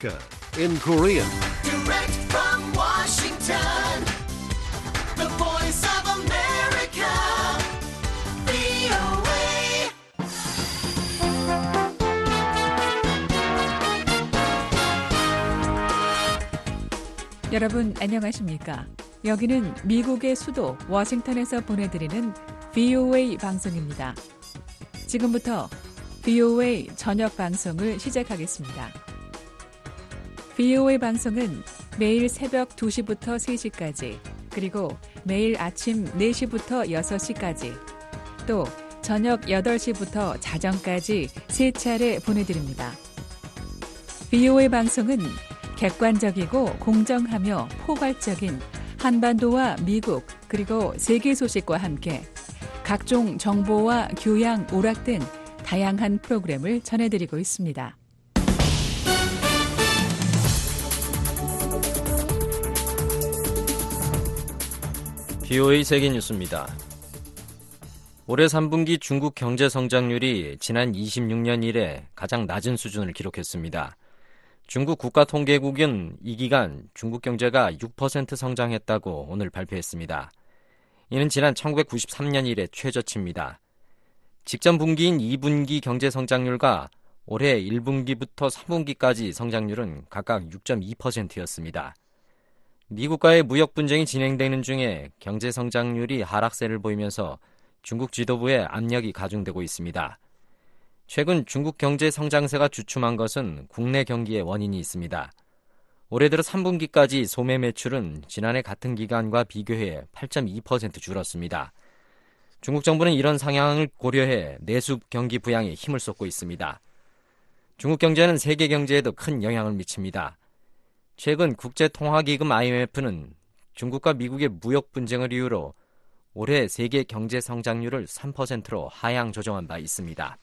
in Korean. Direct from Washington, the voice of America, VOA. 여러분 안녕하십니까? 여기는 미국의 수도 워싱턴에서 보내드리는 VOA 방송입니다. 지금부터 VOA 저녁 방송을 시작하겠습니다. VOA 방송은 매일 새벽 2시부터 3시까지, 그리고 매일 아침 4시부터 6시까지, 또 저녁 8시부터 자정까지 3차례 보내드립니다. VOA 방송은 객관적이고 공정하며 포괄적인 한반도와 미국 그리고 세계 소식과 함께 각종 정보와 교양, 오락 등 다양한 프로그램을 전해드리고 있습니다. VOA 세계뉴스입니다. 올해 3분기 중국 경제 성장률이 지난 26년 이래 가장 낮은 수준을 기록했습니다. 중국 국가통계국은 이 기간 중국 경제가 6% 성장했다고 오늘 발표했습니다. 이는 지난 1993년 이래 최저치입니다. 직전 분기인 2분기 경제 성장률과 올해 1분기부터 3분기까지 성장률은 각각 6.2%였습니다. 미국과의 무역 분쟁이 진행되는 중에 경제 성장률이 하락세를 보이면서 중국 지도부의 압력이 가중되고 있습니다. 최근 중국 경제 성장세가 주춤한 것은 국내 경기에 원인이 있습니다. 올해 들어 3분기까지 소매 매출은 지난해 같은 기간과 비교해 8.2% 줄었습니다. 중국 정부는 이런 상황을 고려해 내수 경기 부양에 힘을 쏟고 있습니다. 중국 경제는 세계 경제에도 큰 영향을 미칩니다. 최근 국제통화기금 IMF는 중국과 미국의 무역 분쟁을 이유로 올해 세계 경제 성장률을 3%로 하향 조정한 바 있습니다.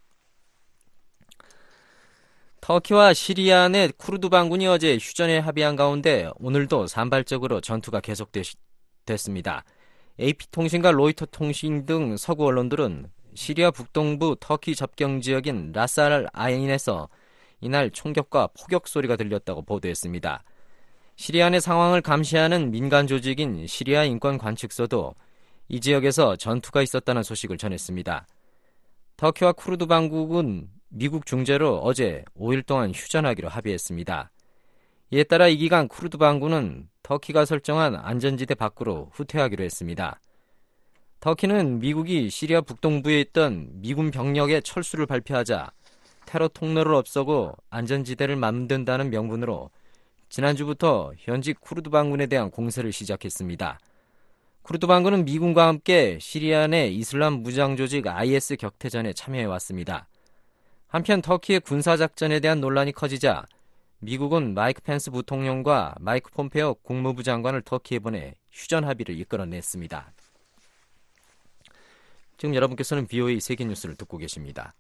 터키와 시리아 내 쿠르드 반군이 어제 휴전에 합의한 가운데 오늘도 산발적으로 전투가 계속됐습니다. AP통신과 로이터 통신 등 서구 언론들은 시리아 북동부 터키 접경 지역인 라스 알 아인에서 이날 총격과 포격 소리가 들렸다고 보도했습니다. 시리아 내 상황을 감시하는 민간 조직인 시리아 인권관측소도 이 지역에서 전투가 있었다는 소식을 전했습니다. 터키와 쿠르드 반국은 미국 중재로 어제 5일 동안 휴전하기로 합의했습니다. 이에 따라 이 기간 쿠르드 반군은 터키가 설정한 안전지대 밖으로 후퇴하기로 했습니다. 터키는 미국이 시리아 북동부에 있던 미군 병력의 철수를 발표하자 테러 통로를 없애고 안전지대를 만든다는 명분으로 지난주부터 현지 쿠르드 반군에 대한 공세를 시작했습니다. 쿠르드 반군은 미군과 함께 시리아 내 이슬람 무장 조직 IS 격퇴전에 참여해왔습니다. 한편 터키의 군사작전에 대한 논란이 커지자 미국은 마이크 펜스 부통령과 마이크 폼페오 국무부 장관을 터키에 보내 휴전 합의를 이끌어냈습니다. 지금 여러분께서는 VOA 세계뉴스를 듣고 계십니다.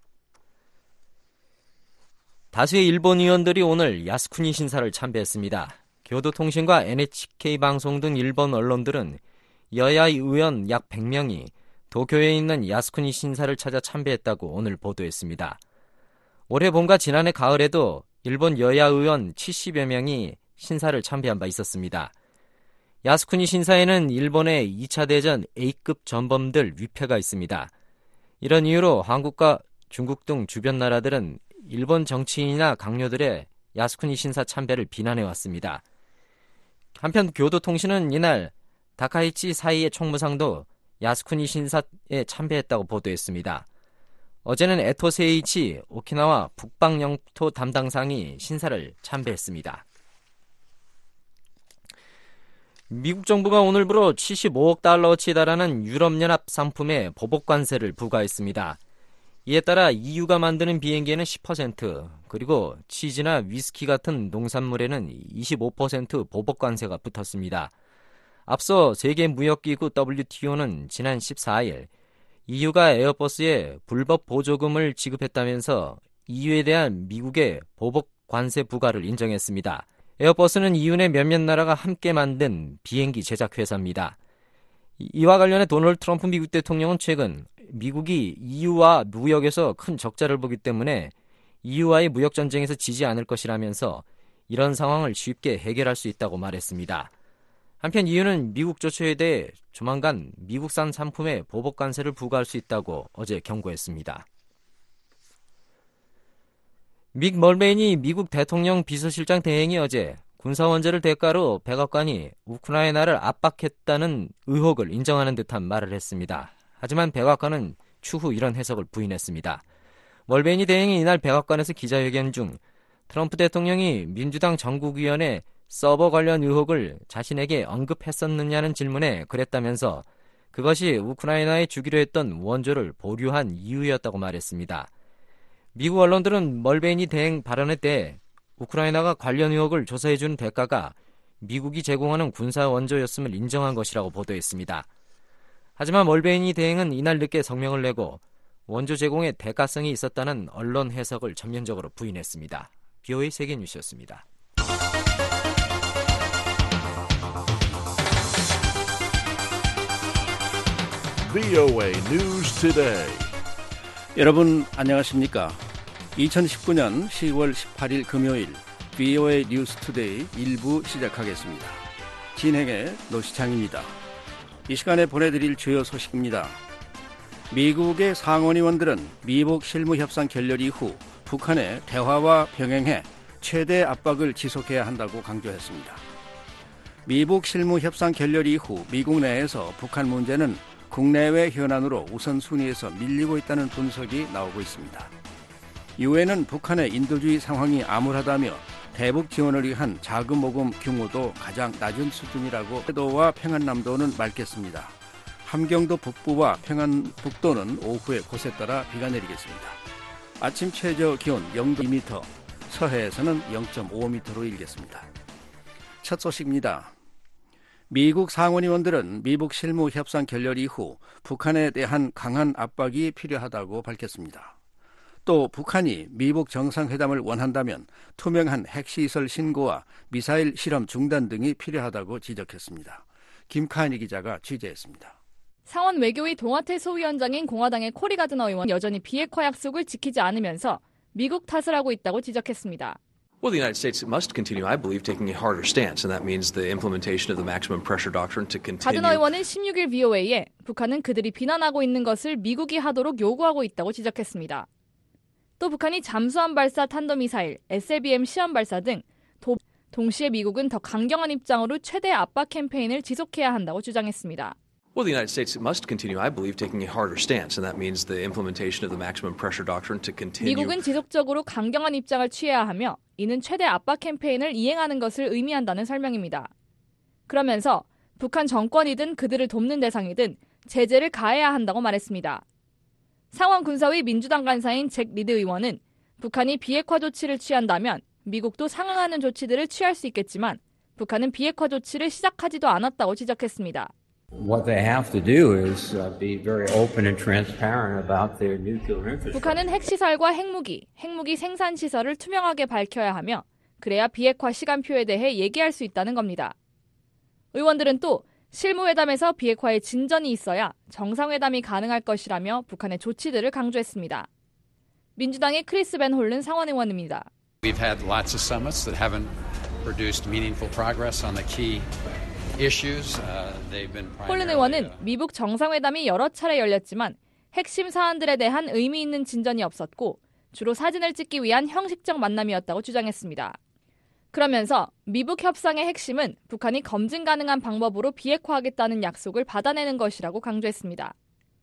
다수의 일본 의원들이 오늘 야스쿠니 신사를 참배했습니다. 교도통신과 NHK 방송 등 일본 언론들은 여야 의원 약 100명이 도쿄에 있는 야스쿠니 신사를 찾아 참배했다고 오늘 보도했습니다. 올해 봄과 지난해 가을에도 일본 여야 의원 70여 명이 신사를 참배한 바 있었습니다. 야스쿠니 신사에는 일본의 2차 대전 A급 전범들 위패가 있습니다. 이런 이유로 한국과 중국 등 주변 나라들은 일본 정치인이나 강요들의 야스쿠니 신사 참배를 비난해왔습니다. 한편 교도통신은 이날 다카이치 사이의 총무상도 야스쿠니 신사에 참배했다고 보도했습니다. 어제는 에토 세이치 오키나와 북방영토 담당상이 신사를 참배했습니다. 미국 정부가 오늘부로 75억 달러어치 달하는 유럽연합 상품에 보복 관세를 부과했습니다. 이에 따라 EU가 만드는 비행기에는 10%, 그리고 치즈나 위스키 같은 농산물에는 25% 보복 관세가 붙었습니다. 앞서 세계무역기구 WTO는 지난 14일 EU가 에어버스에 불법 보조금을 지급했다면서 EU에 대한 미국의 보복 관세 부과를 인정했습니다. 에어버스는 EU 내 몇몇 나라가 함께 만든 비행기 제작 회사입니다. 이와 관련해 도널드 트럼프 미국 대통령은 최근 미국이 EU와 무역에서 큰 적자를 보기 때문에 EU와의 무역 전쟁에서 지지 않을 것이라면서 이런 상황을 쉽게 해결할 수 있다고 말했습니다. 한편 이유는 미국 조처에 대해 조만간 미국산 상품에 보복 관세를 부과할 수 있다고 어제 경고했습니다. 믹 멀베인이 미국 대통령 비서실장 대행이 어제 군사원조를 대가로 백악관이 우크라이나를 압박했다는 의혹을 인정하는 듯한 말을 했습니다. 하지만 백악관은 추후 이런 해석을 부인했습니다. 멀베인이 대행이 이날 백악관에서 기자회견 중 트럼프 대통령이 민주당 전국위원회 서버 관련 의혹을 자신에게 언급했었느냐는 질문에 그랬다면서 그것이 우크라이나에 주기로 했던 원조를 보류한 이유였다고 말했습니다. 미국 언론들은 멀베인이 대행 발언에 대해 우크라이나가 관련 의혹을 조사해준 대가가 미국이 제공하는 군사 원조였음을 인정한 것이라고 보도했습니다. 하지만 멀베인이 대행은 이날 늦게 성명을 내고 원조 제공에 대가성이 있었다는 언론 해석을 전면적으로 부인했습니다. BOA 세계뉴스였습니다. VOA News Today. 여러분 안녕하십니까? 2019년 10월 18일 금요일 VOA 뉴스 투데이 1부 시작하겠습니다. 진행의 노시창입니다. 이 시간에 보내드릴 주요 소식입니다. 미국의 상원의원들은 미북 실무협상 결렬 이후 북한의 대화와 병행해 최대 압박을 지속해야 한다고 강조했습니다. 미북 실무협상 결렬 이후 미국 내에서 북한 문제는 국내외 현안으로 우선순위에서 밀리고 있다는 분석이 나오고 있습니다. 유엔은 북한의 인도주의 상황이 암울하다며 대북 지원을 위한 자금 모금 규모도 가장 낮은 수준이라고 해도와 평안남도는 맑겠습니다. 함경도 북부와 평안북도는 오후에 곳에 따라 비가 내리겠습니다. 아침 최저 기온 0도 2m, 서해에서는 0.5m로 일겠습니다. 첫 소식입니다. 미국 상원의원들은 미북 실무 협상 결렬 이후 북한에 대한 강한 압박이 필요하다고 밝혔습니다. 또 북한이 미북 정상회담을 원한다면 투명한 핵시설 신고와 미사일 실험 중단 등이 필요하다고 지적했습니다. 김카니 기자가 취재했습니다. 상원 외교위 동아태 소위원장인 공화당의 코리 가드너 의원 여전히 비핵화 약속을 지키지 않으면서 미국 탓을 하고 있다고 지적했습니다. Well, the United States must continue, I believe, taking a harder stance, and that means the implementation of the maximum pressure doctrine to continue. 가드너 의원은 16일 VOA에 북한은 그들이 비난하고 있는 것을 미국이 하도록 요구하고 있다고 지적했습니다. 또 북한이 잠수함 발사 탄도미사일, SLBM 시험 발사 등 동시에 미국은 더 강경한 입장으로 최대 압박 캠페인을 지속해야 한다고 주장했습니다. Well, the United States must continue, I believe, taking a harder stance, and that means the implementation of the maximum pressure doctrine to continue. 미국은 지속적으로 강경한 입장을 취해야 하며 이는 최대 압박 캠페인을 이행하는 것을 의미한다는 설명입니다. 그러면서 북한 정권이든 그들을 돕는 대상이든 제재를 가해야 한다고 말했습니다. 상원 군사위 민주당 간사인 잭 리드 의원은 북한이 비핵화 조치를 취한다면 미국도 상응하는 조치들을 취할 수 있겠지만 북한은 비핵화 조치를 시작하지도 않았다고 지적했습니다. What they have to do is be very open and transparent about their nuclear infrastructure. 북한은 핵시설과 핵무기 생산 시설을 투명하게 밝혀야 하며 그래야 비핵화 시간표에 대해 얘기할 수 있다는 겁니다. 의원들은 또 실무회담에서 비핵화에 진전이 있어야 정상회담이 가능할 것이라며 북한의 조치들을 강조했습니다. 민주당의 크리스 벤 홀른 상원의원입니다. We've had lots of summits that haven't produced meaningful progress on the key issues. 홀른 의원은 미북 정상회담이 여러 차례 열렸지만 핵심 사안들에 대한 의미 있는 진전이 없었고 주로 사진을 찍기 위한 형식적 만남이었다고 주장했습니다. 그러면서 미북 협상의 핵심은 북한이 검증 가능한 방법으로 비핵화하겠다는 약속을 받아내는 것이라고 강조했습니다.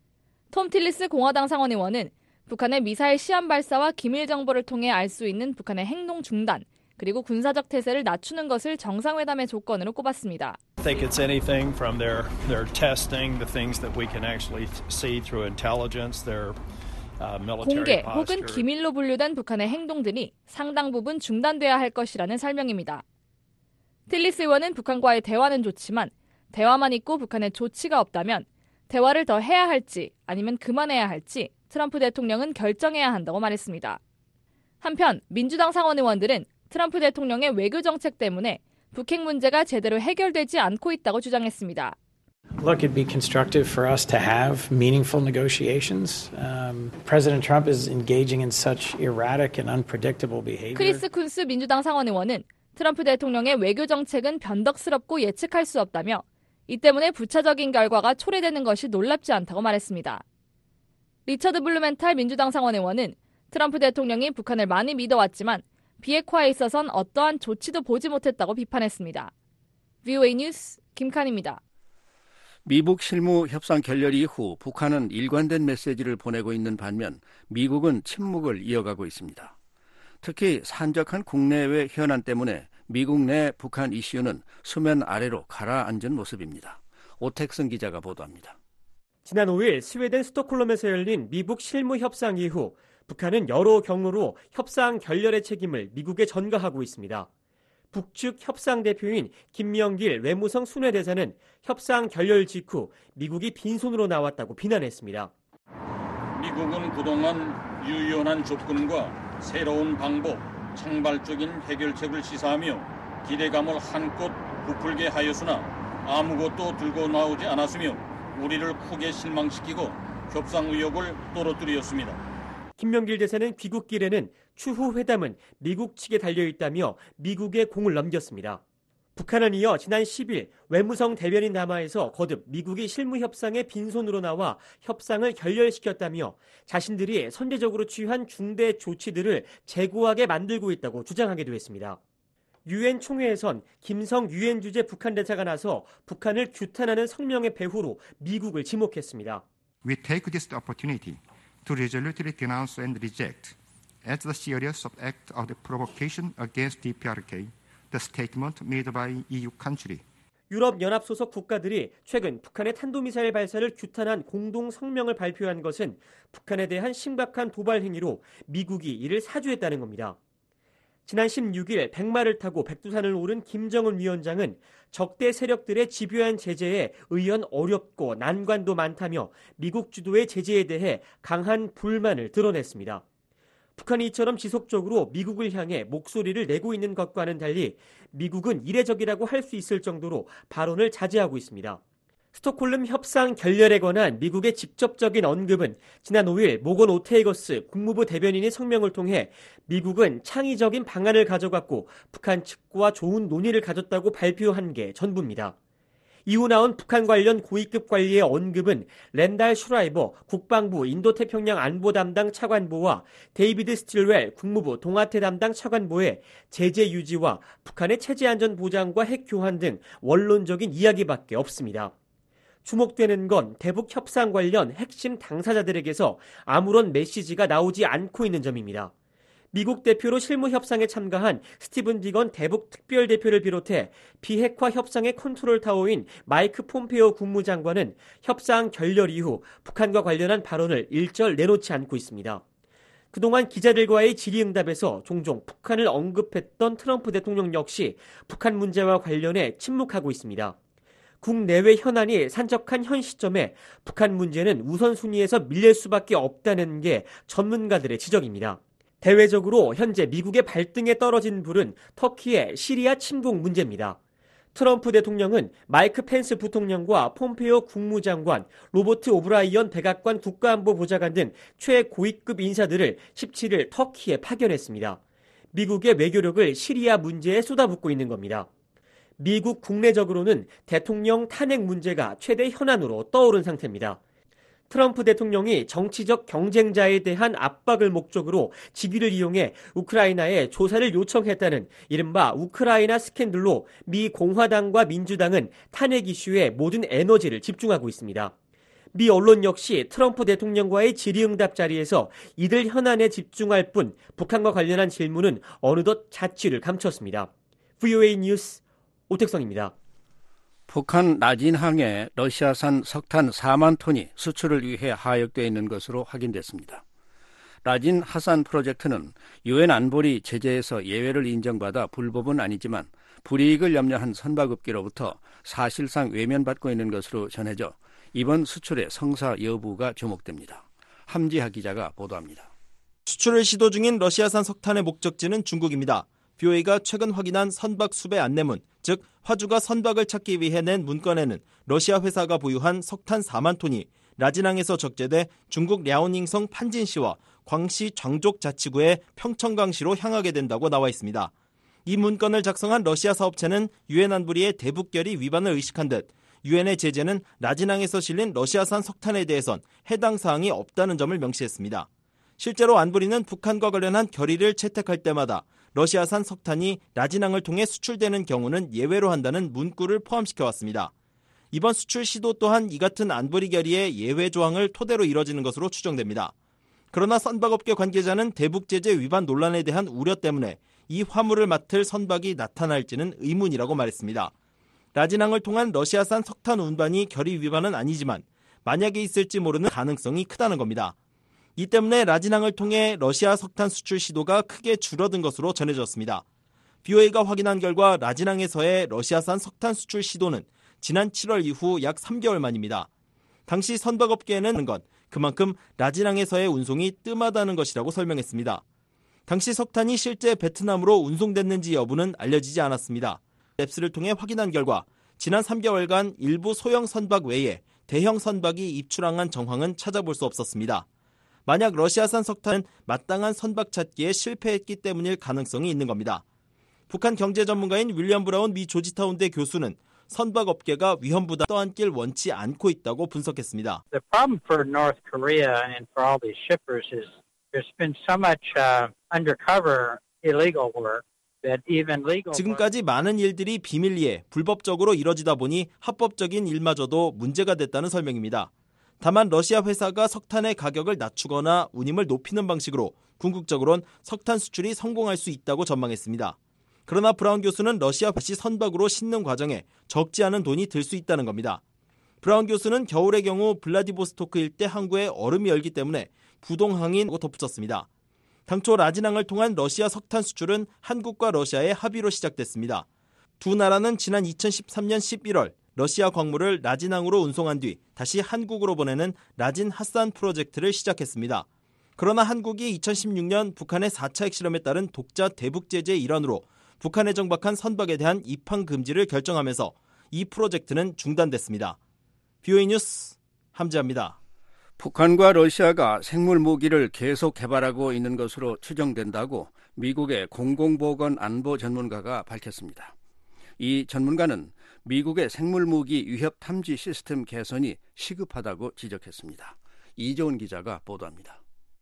톰 틸리스 공화당 상원의원은 북한의 미사일 시험 발사와 기밀 정보를 통해 알 수 있는 북한의 행동 중단, 그리고 군사적 태세를 낮추는 것을 정상회담의 조건으로 꼽았습니다. I think it's anything from their testing, the things that we can actually see through intelligence, their 공개 혹은 기밀로 분류된 북한의 행동들이 상당 부분 중단돼야 할 것이라는 설명입니다. 틸리스 의원은 북한과의 대화는 좋지만 대화만 있고 북한의 조치가 없다면 대화를 더 해야 할지 아니면 그만해야 할지 트럼프 대통령은 결정해야 한다고 말했습니다. 한편 민주당 상원의원들은 트럼프 대통령의 외교 정책 때문에 북핵 문제가 제대로 해결되지 않고 있다고 주장했습니다. Look, it'd be constructive for us to have meaningful negotiations. President Trump is engaging in such erratic and unpredictable behavior. 크리스 쿤스 민주당 상원의원은 트럼프 대통령의 외교 정책은 변덕스럽고 예측할 수 없다며 이 때문에 부차적인 결과가 초래되는 것이 놀랍지 않다고 말했습니다. 리처드 블루멘탈 민주당 상원의원은 트럼프 대통령이 북한을 많이 믿어왔지만 비핵화에 있어선 어떠한 조치도 보지 못했다고 비판했습니다. VOA 뉴스 김칸입니다. 미북 실무 협상 결렬 이후 북한은 일관된 메시지를 보내고 있는 반면 미국은 침묵을 이어가고 있습니다. 특히 산적한 국내외 현안 때문에 미국 내 북한 이슈는 수면 아래로 가라앉은 모습입니다. 오택승 기자가 보도합니다. 지난 5일 스웨덴 스톡홀름에서 열린 미북 실무 협상 이후 북한은 여러 경로로 협상 결렬의 책임을 미국에 전가하고 있습니다. 북측 협상 대표인 김명길 외무성 순회대사는 협상 결렬 직후 미국이 빈손으로 나왔다고 비난했습니다. 미국은 그동안 유연한 접근과 새로운 방법, 창발적인 해결책을 시사하며 기대감을 한껏 부풀게 하였으나 아무것도 들고 나오지 않았으며 우리를 크게 실망시키고 협상 의욕을 떨어뜨렸습니다. 김명길 대사는 귀국길에는 추후 회담은 미국 측에 달려있다며 미국에 공을 넘겼습니다. 북한은 이어 지난 10일 외무성 대변인 담화에서 거듭 미국이 실무협상에 빈손으로 나와 협상을 결렬시켰다며 자신들이 선제적으로 취한 중대 조치들을 재고하게 만들고 있다고 주장하기도 했습니다. 유엔 총회에선 김성 유엔 주재 북한 대사가 나서 북한을 규탄하는 성명의 배후로 미국을 지목했습니다. We take this opportunity to resolutely denounce and reject as the serious act of the provocation against DPRK, the statement made by EU country. 유럽연합 소속 국가들이 최근 북한의 탄도미사일 발사를 규탄한 공동 성명을 발표한 것은 북한에 대한 심각한 도발 행위로 미국이 이를 사주했다는 겁니다. 지난 16일 백마를 타고 백두산을 오른 김정은 위원장은 적대 세력들의 집요한 제재에 의연 어렵고 난관도 많다며 미국 주도의 제재에 대해 강한 불만을 드러냈습니다. 북한이 이처럼 지속적으로 미국을 향해 목소리를 내고 있는 것과는 달리 미국은 이례적이라고 할 수 있을 정도로 발언을 자제하고 있습니다. 스톡홀름 협상 결렬에 관한 미국의 직접적인 언급은 지난 5일 모건 오테이거스 국무부 대변인이 성명을 통해 미국은 창의적인 방안을 가져갔고 북한 측과 좋은 논의를 가졌다고 발표한 게 전부입니다. 이후 나온 북한 관련 고위급 관리의 언급은 랜달 슈라이버 국방부 인도태평양 안보 담당 차관보와 데이비드 스틸웰 국무부 동아태 담당 차관보의 제재 유지와 북한의 체제 안전 보장과 핵 교환 등 원론적인 이야기밖에 없습니다. 주목되는 건 대북 협상 관련 핵심 당사자들에게서 아무런 메시지가 나오지 않고 있는 점입니다. 미국 대표로 실무 협상에 참가한 스티븐 비건 대북 특별대표를 비롯해 비핵화 협상의 컨트롤 타워인 마이크 폼페오 국무장관은 협상 결렬 이후 북한과 관련한 발언을 일절 내놓지 않고 있습니다. 그동안 기자들과의 질의응답에서 종종 북한을 언급했던 트럼프 대통령 역시 북한 문제와 관련해 침묵하고 있습니다. 국내외 현안이 산적한 현 시점에 북한 문제는 우선순위에서 밀릴 수밖에 없다는 게 전문가들의 지적입니다. 대외적으로 현재 미국의 발등에 떨어진 불은 터키의 시리아 침공 문제입니다. 트럼프 대통령은 마이크 펜스 부통령과 폼페오 국무장관, 로버트 오브라이언 백악관 국가안보보좌관 등 최고위급 인사들을 17일 터키에 파견했습니다. 미국의 외교력을 시리아 문제에 쏟아붓고 있는 겁니다. 미국 국내적으로는 대통령 탄핵 문제가 최대 현안으로 떠오른 상태입니다. 트럼프 대통령이 정치적 경쟁자에 대한 압박을 목적으로 직위를 이용해 우크라이나에 조사를 요청했다는 이른바 우크라이나 스캔들로 미 공화당과 민주당은 탄핵 이슈에 모든 에너지를 집중하고 있습니다. 미 언론 역시 트럼프 대통령과의 질의응답 자리에서 이들 현안에 집중할 뿐 북한과 관련한 질문은 어느덧 자취를 감췄습니다. VOA 뉴스 오택성입니다. 북한 나진항에 러시아산 석탄 4만 톤이 수출을 위해 하역되어 있는 것으로 확인됐습니다. 라진 하산 프로젝트는 유엔 안보리 제재에서 예외를 인정받아 불법은 아니지만 불이익을 염려한 선박업계로부터 사실상 외면받고 있는 것으로 전해져 이번 수출의 성사 여부가 주목됩니다. 함지하 기자가 보도합니다. 수출을 시도 중인 러시아산 석탄의 목적지는 중국입니다. BOA가 최근 확인한 선박 수배 안내문, 즉 화주가 선박을 찾기 위해 낸 문건에는 러시아 회사가 보유한 석탄 4만 톤이 라진항에서 적재돼 중국 랴오닝성 판진시와 광시 장족 자치구의 평천강시로 향하게 된다고 나와 있습니다. 이 문건을 작성한 러시아 사업체는 유엔 안보리의 대북 결의 위반을 의식한 듯 유엔의 제재는 라진항에서 실린 러시아산 석탄에 대해선 해당 사항이 없다는 점을 명시했습니다. 실제로 안보리는 북한과 관련한 결의를 채택할 때마다 러시아산 석탄이 라진항을 통해 수출되는 경우는 예외로 한다는 문구를 포함시켜왔습니다. 이번 수출 시도 또한 이 같은 안보리 결의의 예외 조항을 토대로 이뤄지는 것으로 추정됩니다. 그러나 선박업계 관계자는 대북 제재 위반 논란에 대한 우려 때문에 이 화물을 맡을 선박이 나타날지는 의문이라고 말했습니다. 라진항을 통한 러시아산 석탄 운반이 결의 위반은 아니지만 만약에 있을지 모르는 가능성이 크다는 겁니다. 이 때문에 라진항을 통해 러시아 석탄 수출 시도가 크게 줄어든 것으로 전해졌습니다. BOA가 확인한 결과 라진항에서의 러시아산 석탄 수출 시도는 지난 7월 이후 약 3개월 만입니다. 당시 선박업계에는 건 그만큼 라진항에서의 운송이 뜸하다는 것이라고 설명했습니다. 당시 석탄이 실제 베트남으로 운송됐는지 여부는 알려지지 않았습니다. 랩스를 통해 확인한 결과 지난 3개월간 일부 소형 선박 외에 대형 선박이 입출항한 정황은 찾아볼 수 없었습니다. 만약 러시아산 석탄은 마땅한 선박 찾기에 실패했기 때문일 가능성이 있는 겁니다. 북한 경제 전문가인 윌리엄 브라운 미 조지타운대 교수는 선박업계가 위험 부담을 떠안길 원치 않고 있다고 분석했습니다. The problem for North Korea and for all these shippers is there's been so much undercover illegal work. 지금까지 많은 일들이 비밀리에 불법적으로 이뤄지다 보니 합법적인 일마저도 문제가 됐다는 설명입니다. 다만 러시아 회사가 석탄의 가격을 낮추거나 운임을 높이는 방식으로 궁극적으론 석탄 수출이 성공할 수 있다고 전망했습니다. 그러나 브라운 교수는 러시아 다시 선박으로 싣는 과정에 적지 않은 돈이 들 수 있다는 겁니다. 브라운 교수는 겨울의 경우 블라디보스토크 일대 항구에 얼음이 얼기 때문에 부동항이라고 덧붙였습니다. 당초 라진항을 통한 러시아 석탄 수출은 한국과 러시아의 합의로 시작됐습니다. 두 나라는 지난 2013년 11월 러시아 광물을 라진항으로 운송한 뒤 다시 한국으로 보내는 라진 핫산 프로젝트를 시작했습니다. 그러나 한국이 2016년 북한의 4차 핵실험에 따른 독자 대북 제재의 일환으로 북한에 정박한 선박에 대한 입항 금지를 결정하면서 이 프로젝트는 중단됐습니다. BOA 뉴스 함지아입니다. 북한과 러시아가 생물 무기를 계속 개발하고 있는 것으로 추정된다고 미국의 공공보건 안보 전문가가 밝혔습니다. 이 전문가는 미국의 생물 무기 위협 탐지 시스템 개선이 시급하다고 지적했습니다. 이재훈 기자가 보도합니다.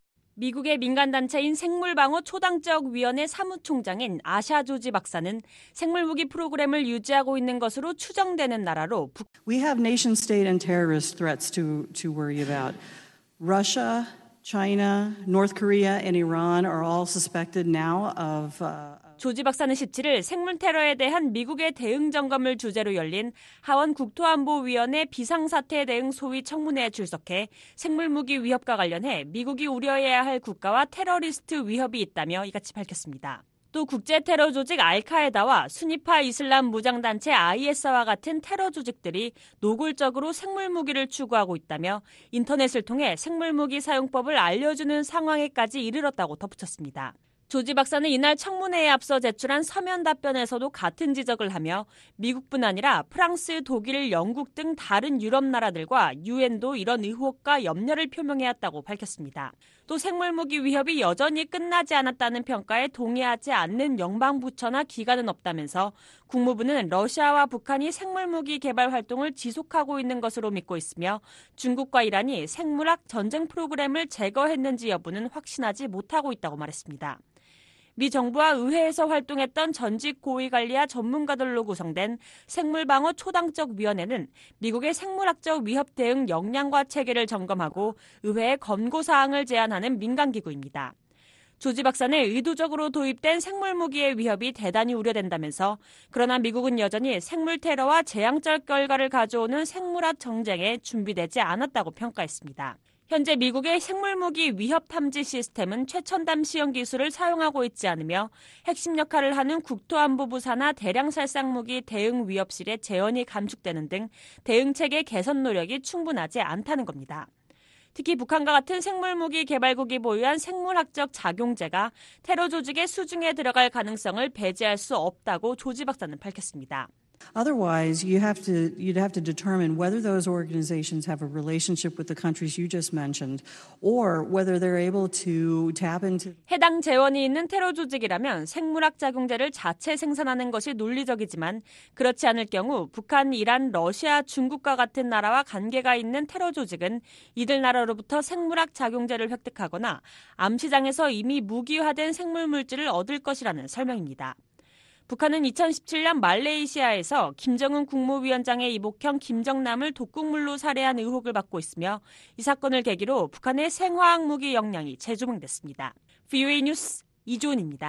미국의 민간단체인 생물방어 초당적위원회 사무총장인 아샤 조지 박사는 생물무기 프로그램을 유지하고 있는 것으로 추정되는 나라로 We have nation-state and terrorist threats to worry about. Russia, China, North Korea, and Iran are all suspected now of 조지 박사는 17일 생물 테러에 대한 미국의 대응 점검을 주제로 열린 하원 국토안보위원회 비상사태 대응 소위 청문회에 출석해 생물무기 위협과 관련해 미국이 우려해야 할 국가와 테러리스트 위협이 있다며 이같이 밝혔습니다. 또 국제 테러 조직 알카에다와 수니파 이슬람 무장단체 IS와 같은 테러 조직들이 노골적으로 생물무기를 추구하고 있다며 인터넷을 통해 생물무기 사용법을 알려주는 상황에까지 이르렀다고 덧붙였습니다. 조지 박사는 이날 청문회에 앞서 제출한 서면 답변에서도 같은 지적을 하며 미국뿐 아니라 프랑스, 독일, 영국 등 다른 유럽 나라들과 유엔도 이런 의혹과 염려를 표명해왔다고 밝혔습니다. 또 생물무기 위협이 여전히 끝나지 않았다는 평가에 동의하지 않는 영방부처나 기관은 없다면서 국무부는 러시아와 북한이 생물무기 개발 활동을 지속하고 있는 것으로 믿고 있으며 중국과 이란이 생물학 전쟁 프로그램을 제거했는지 여부는 확신하지 못하고 있다고 말했습니다. 미 정부와 의회에서 활동했던 전직 고위관리와 전문가들로 구성된 생물방어 초당적위원회는 미국의 생물학적 위협 대응 역량과 체계를 점검하고 의회에 권고사항을 제안하는 민간기구입니다. 조지 박사는 의도적으로 도입된 생물무기의 위협이 대단히 우려된다면서 그러나 미국은 여전히 생물 테러와 재앙적 결과를 가져오는 생물학 정쟁에 준비되지 않았다고 평가했습니다. 현재 미국의 생물무기 위협 탐지 시스템은 최첨단 시험 기술을 사용하고 있지 않으며 핵심 역할을 하는 국토안보부 산하 대량살상무기 대응 위협실의 재원이 감축되는 등 대응체계 개선 노력이 충분하지 않다는 겁니다. 특히 북한과 같은 생물무기 개발국이 보유한 생물학적 작용제가 테러 조직의 수중에 들어갈 가능성을 배제할 수 없다고 조지 박사는 밝혔습니다. Otherwise, you'd have to determine whether those organizations have a relationship with the countries you just mentioned, or whether they're able to tap into. 해당 재원이 있는 테러 조직이라면 생물학 작용제를 자체 생산하는 것이 논리적이지만 그렇지 않을 경우 북한, 이란, 러시아, 중국과 같은 나라와 관계가 있는 테러 조직은 이들 나라로부터 생물학 작용제를 획득하거나 암시장에서 이미 무기화된 생물 물질을 얻을 것이라는 설명입니다. 북한은 2017년 말레이시아에서 김정은 국무위원장의 이복형 김정남을 독극물로 살해한 의혹을 받고 있으며 이 사건을 계기로 북한의 생화학 무기 역량이 재조명됐습니다. VOA 뉴스 이주은입니다.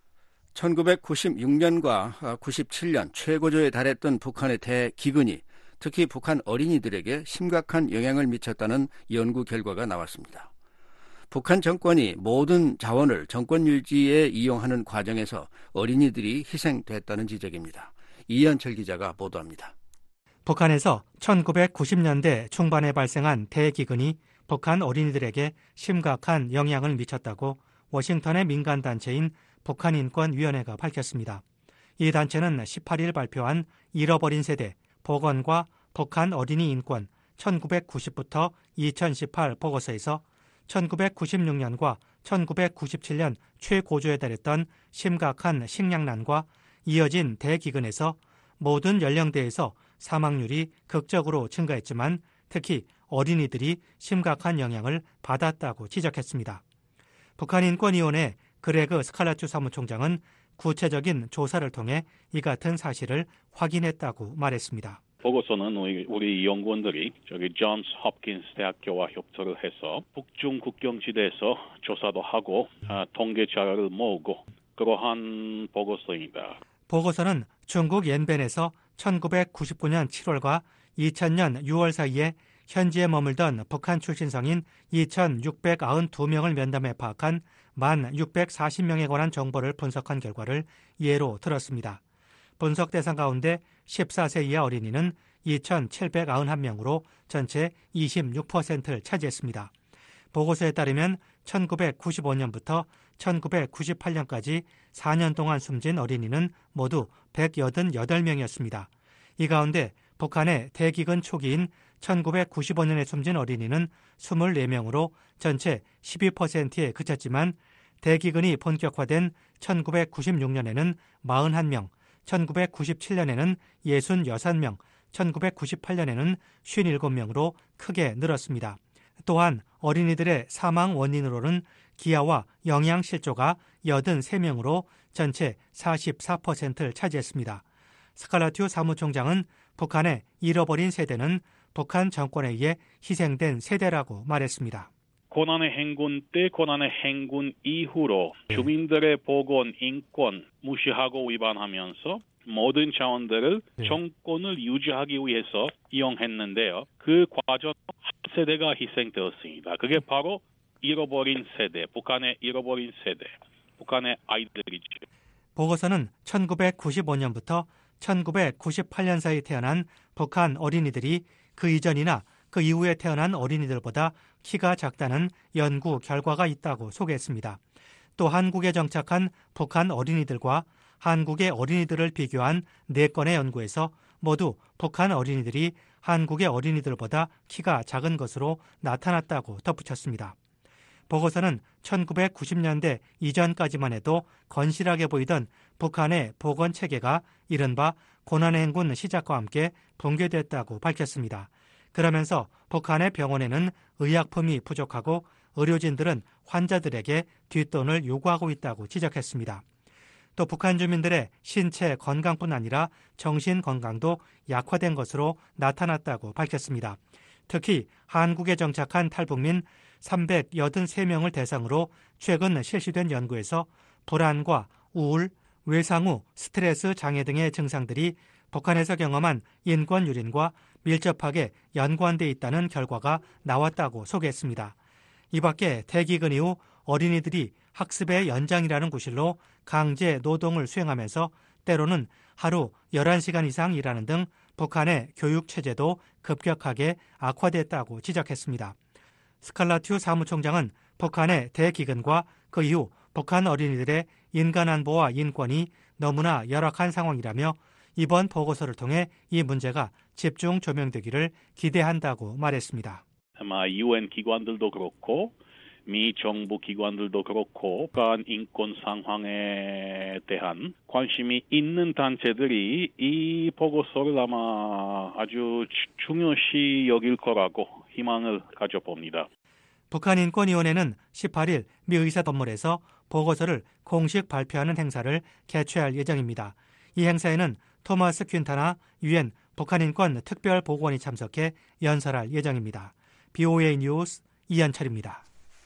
1996년과 97년 최고조에 달했던 북한의 대기근이 특히 북한 어린이들에게 심각한 영향을 미쳤다는 연구 결과가 나왔습니다. 북한 정권이 모든 자원을 정권 유지에 이용하는 과정에서 어린이들이 희생됐다는 지적입니다. 이현철 기자가 보도합니다. 북한에서 1990년대 중반에 발생한 대기근이 북한 어린이들에게 심각한 영향을 미쳤다고 워싱턴의 민간단체인 북한인권위원회가 밝혔습니다. 이 단체는 18일 발표한 잃어버린 세대, 복원과 북한 어린이 인권 1990부터 2018 보고서에서 1996년과 1997년 최고조에 달했던 심각한 식량난과 이어진 대기근에서 모든 연령대에서 사망률이 극적으로 증가했지만 특히 어린이들이 심각한 영향을 받았다고 지적했습니다. 북한인권위원회 그레그 스칼라튜 사무총장은 구체적인 조사를 통해 이 같은 사실을 확인했다고 말했습니다. 보고서는 우리 연구원들이 존스 홉킨스 대학교와 협조를 해서 북중 국경지대에서 조사도 하고 통계 자료를 모으고 그러한 보고서입니다. 보고서는 중국 옌벤에서 1999년 7월과 2000년 6월 사이에 현지에 머물던 북한 출신 성인 2,692명을 면담해 파악한 1,640명에 관한 정보를 분석한 결과를 예로 들었습니다. 분석 대상 가운데 14세 이하 어린이는 2,791명으로 전체 26%를 차지했습니다. 보고서에 따르면 1995년부터 1998년까지 4년 동안 숨진 어린이는 모두 188명이었습니다. 이 가운데 북한의 대기근 초기인 1995년에 숨진 어린이는 24명으로 전체 12%에 그쳤지만 대기근이 본격화된 1996년에는 41명, 1997년에는 66명, 1998년에는 57명으로 크게 늘었습니다. 또한 어린이들의 사망 원인으로는 기아와 영양실조가 83명으로 전체 44%를 차지했습니다. 스칼라튜 사무총장은 북한의 잃어버린 세대는 북한 정권에 의해 희생된 세대라고 말했습니다. 고난의 행군 때, 고난의 행군 이후로 주민들의 복원, 인권 무시하고 위반하면서 모든 자원들을 정권을 유지하기 위해서 이용했는데요. 그 과정 한 세대가 희생되었습니다. 그게 바로 잃어버린 세대, 북한의 잃어버린 세대, 북한의 아이들이죠. 보고서는 1995년부터 1998년 사이 태어난 북한 어린이들이 그 이전이나 그 이후에 태어난 어린이들보다 키가 작다는 연구 결과가 있다고 소개했습니다. 또 한국에 정착한 북한 어린이들과 한국의 어린이들을 비교한 4건의 연구에서 모두 북한 어린이들이 한국의 어린이들보다 키가 작은 것으로 나타났다고 덧붙였습니다. 보고서는 1990년대 이전까지만 해도 건실하게 보이던 북한의 보건 체계가 이른바 고난의 행군 시작과 함께 붕괴됐다고 밝혔습니다. 그러면서 북한의 병원에는 의약품이 부족하고 의료진들은 환자들에게 뒷돈을 요구하고 있다고 지적했습니다. 또 북한 주민들의 신체 건강뿐 아니라 정신 건강도 약화된 것으로 나타났다고 밝혔습니다. 특히 한국에 정착한 탈북민 383명을 대상으로 최근 실시된 연구에서 불안과 우울, 외상 후 스트레스 장애 등의 증상들이 북한에서 경험한 인권 유린과 밀접하게 연관돼 있다는 결과가 나왔다고 소개했습니다. 이 밖에 대기근 이후 어린이들이 학습의 연장이라는 구실로 강제 노동을 수행하면서 때로는 하루 11시간 이상 일하는 등 북한의 교육 체제도 급격하게 악화됐다고 지적했습니다. 스칼라튜 사무총장은 북한의 대기근과 그 이후 북한 어린이들의 인간안보와 인권이 너무나 열악한 상황이라며 이번 보고서를 통해 이 문제가 집중 조명되기를 기대한다고 말했습니다. 아마 UN 기관들도 그렇고 미 정부 기관들도 그렇고 북한 인권 상황에 대한 관심이 있는 단체들이 이 보고서를 아마 아주 중요시 여길 거라고 희망을 가져봅니다. 북한인권위원회는 18일 미 의사동물에서 보고서를 공식 발표하는 행사를 개최할 예정입니다. 이 행사에는 토마스 퀸타나 유엔 북한인권 특별보고원이 참석해 연설할 예정입니다. BOA 뉴스 이한철입니다.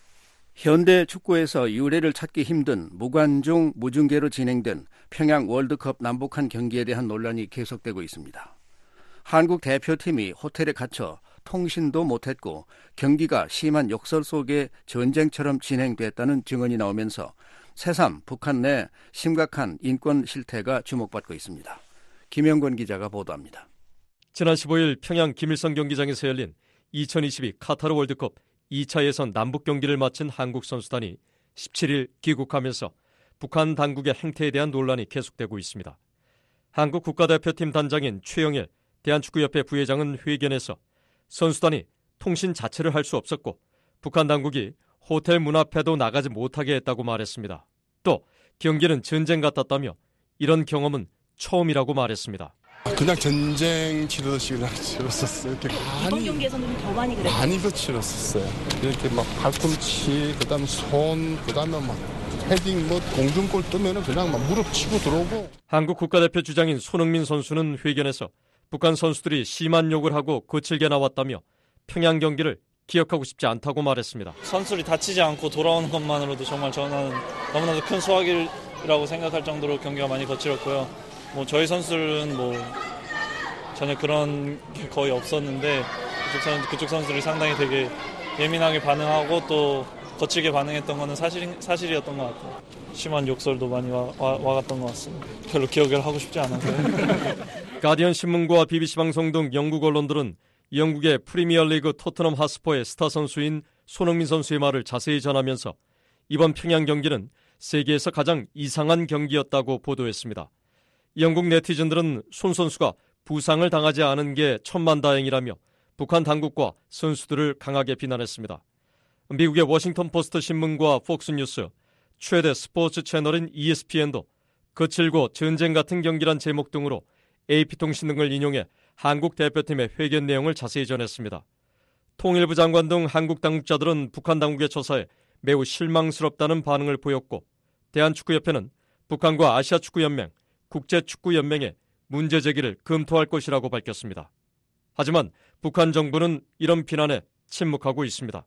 현대 축구에서 유례를 찾기 힘든 무관중 무중계로 진행된 평양 월드컵 남북한 경기에 대한 논란이 계속되고 있습니다. 한국 대표팀이 호텔에 갇혀 통신도 못했고 경기가 심한 욕설 속에 전쟁처럼 진행됐다는 증언이 나오면서 새삼 북한 내 심각한 인권 실태가 주목받고 있습니다. 김영권 기자가 보도합니다. 지난 15일 평양 김일성 경기장에서 열린 2022 카타르 월드컵 2차 예선 남북 경기를 마친 한국 선수단이 17일 귀국하면서 북한 당국의 행태에 대한 논란이 계속되고 있습니다. 한국 국가대표팀 단장인 최영일 대한축구협회 부회장은 회견에서 선수단이 통신 자체를 할 수 없었고 북한 당국이 호텔 문 앞에도 나가지 못하게 했다고 말했습니다. 또 경기는 전쟁 같았다며 이런 경험은 처음이라고 말했습니다. 그냥 전쟁 치르듯이 치렀었어요. 이번 경기에서는 더 많이 그랬어요. 많이 더 치렀었어요. 이렇게 막 팔꿈치, 그다음 손, 그다음에 막 헤딩, 뭐 공중골 뜨면은 그냥 막 무릎 치고 들어오고. 한국 국가대표 주장인 손흥민 선수는 회견에서 북한 선수들이 심한 욕을 하고 거칠게 나왔다며 평양 경기를 기억하고 싶지 않다고 말했습니다. 선수들이 다치지 않고 돌아오는 것만으로도 정말 저는 너무나도 큰 수확이라고 생각할 정도로 경기가 많이 거칠었고요. 저희 선수들은 전혀 그런 게 거의 없었는데 그쪽 선수들이 상당히 되게 예민하게 반응하고 또 거칠게 반응했던 거는 사실이었던 것 같아요. 심한 욕설도 많이 와갔던 것 같습니다. 별로 기억을 하고 싶지 않아서요. 가디언 신문과 BBC 방송 등 영국 언론들은 영국의 프리미어리그 토트넘 하스퍼의 스타 선수인 손흥민 선수의 말을 자세히 전하면서 이번 평양 경기는 세계에서 가장 이상한 경기였다고 보도했습니다. 영국 네티즌들은 손 선수가 부상을 당하지 않은 게 천만다행이라며 북한 당국과 선수들을 강하게 비난했습니다. 미국의 워싱턴 포스트 신문과 폭스뉴스, 최대 스포츠 채널인 ESPN도 거칠고 전쟁 같은 경기란 제목 등으로 AP통신 등을 인용해 한국 대표팀의 회견 내용을 자세히 전했습니다. 통일부 장관 등 한국 당국자들은 북한 당국의 처사에 매우 실망스럽다는 반응을 보였고 대한축구협회는 북한과 아시아축구연맹, 국제축구연맹에 문제 제기를 검토할 것이라고 밝혔습니다. 하지만 북한 정부는 이런 비난에 침묵하고 있습니다.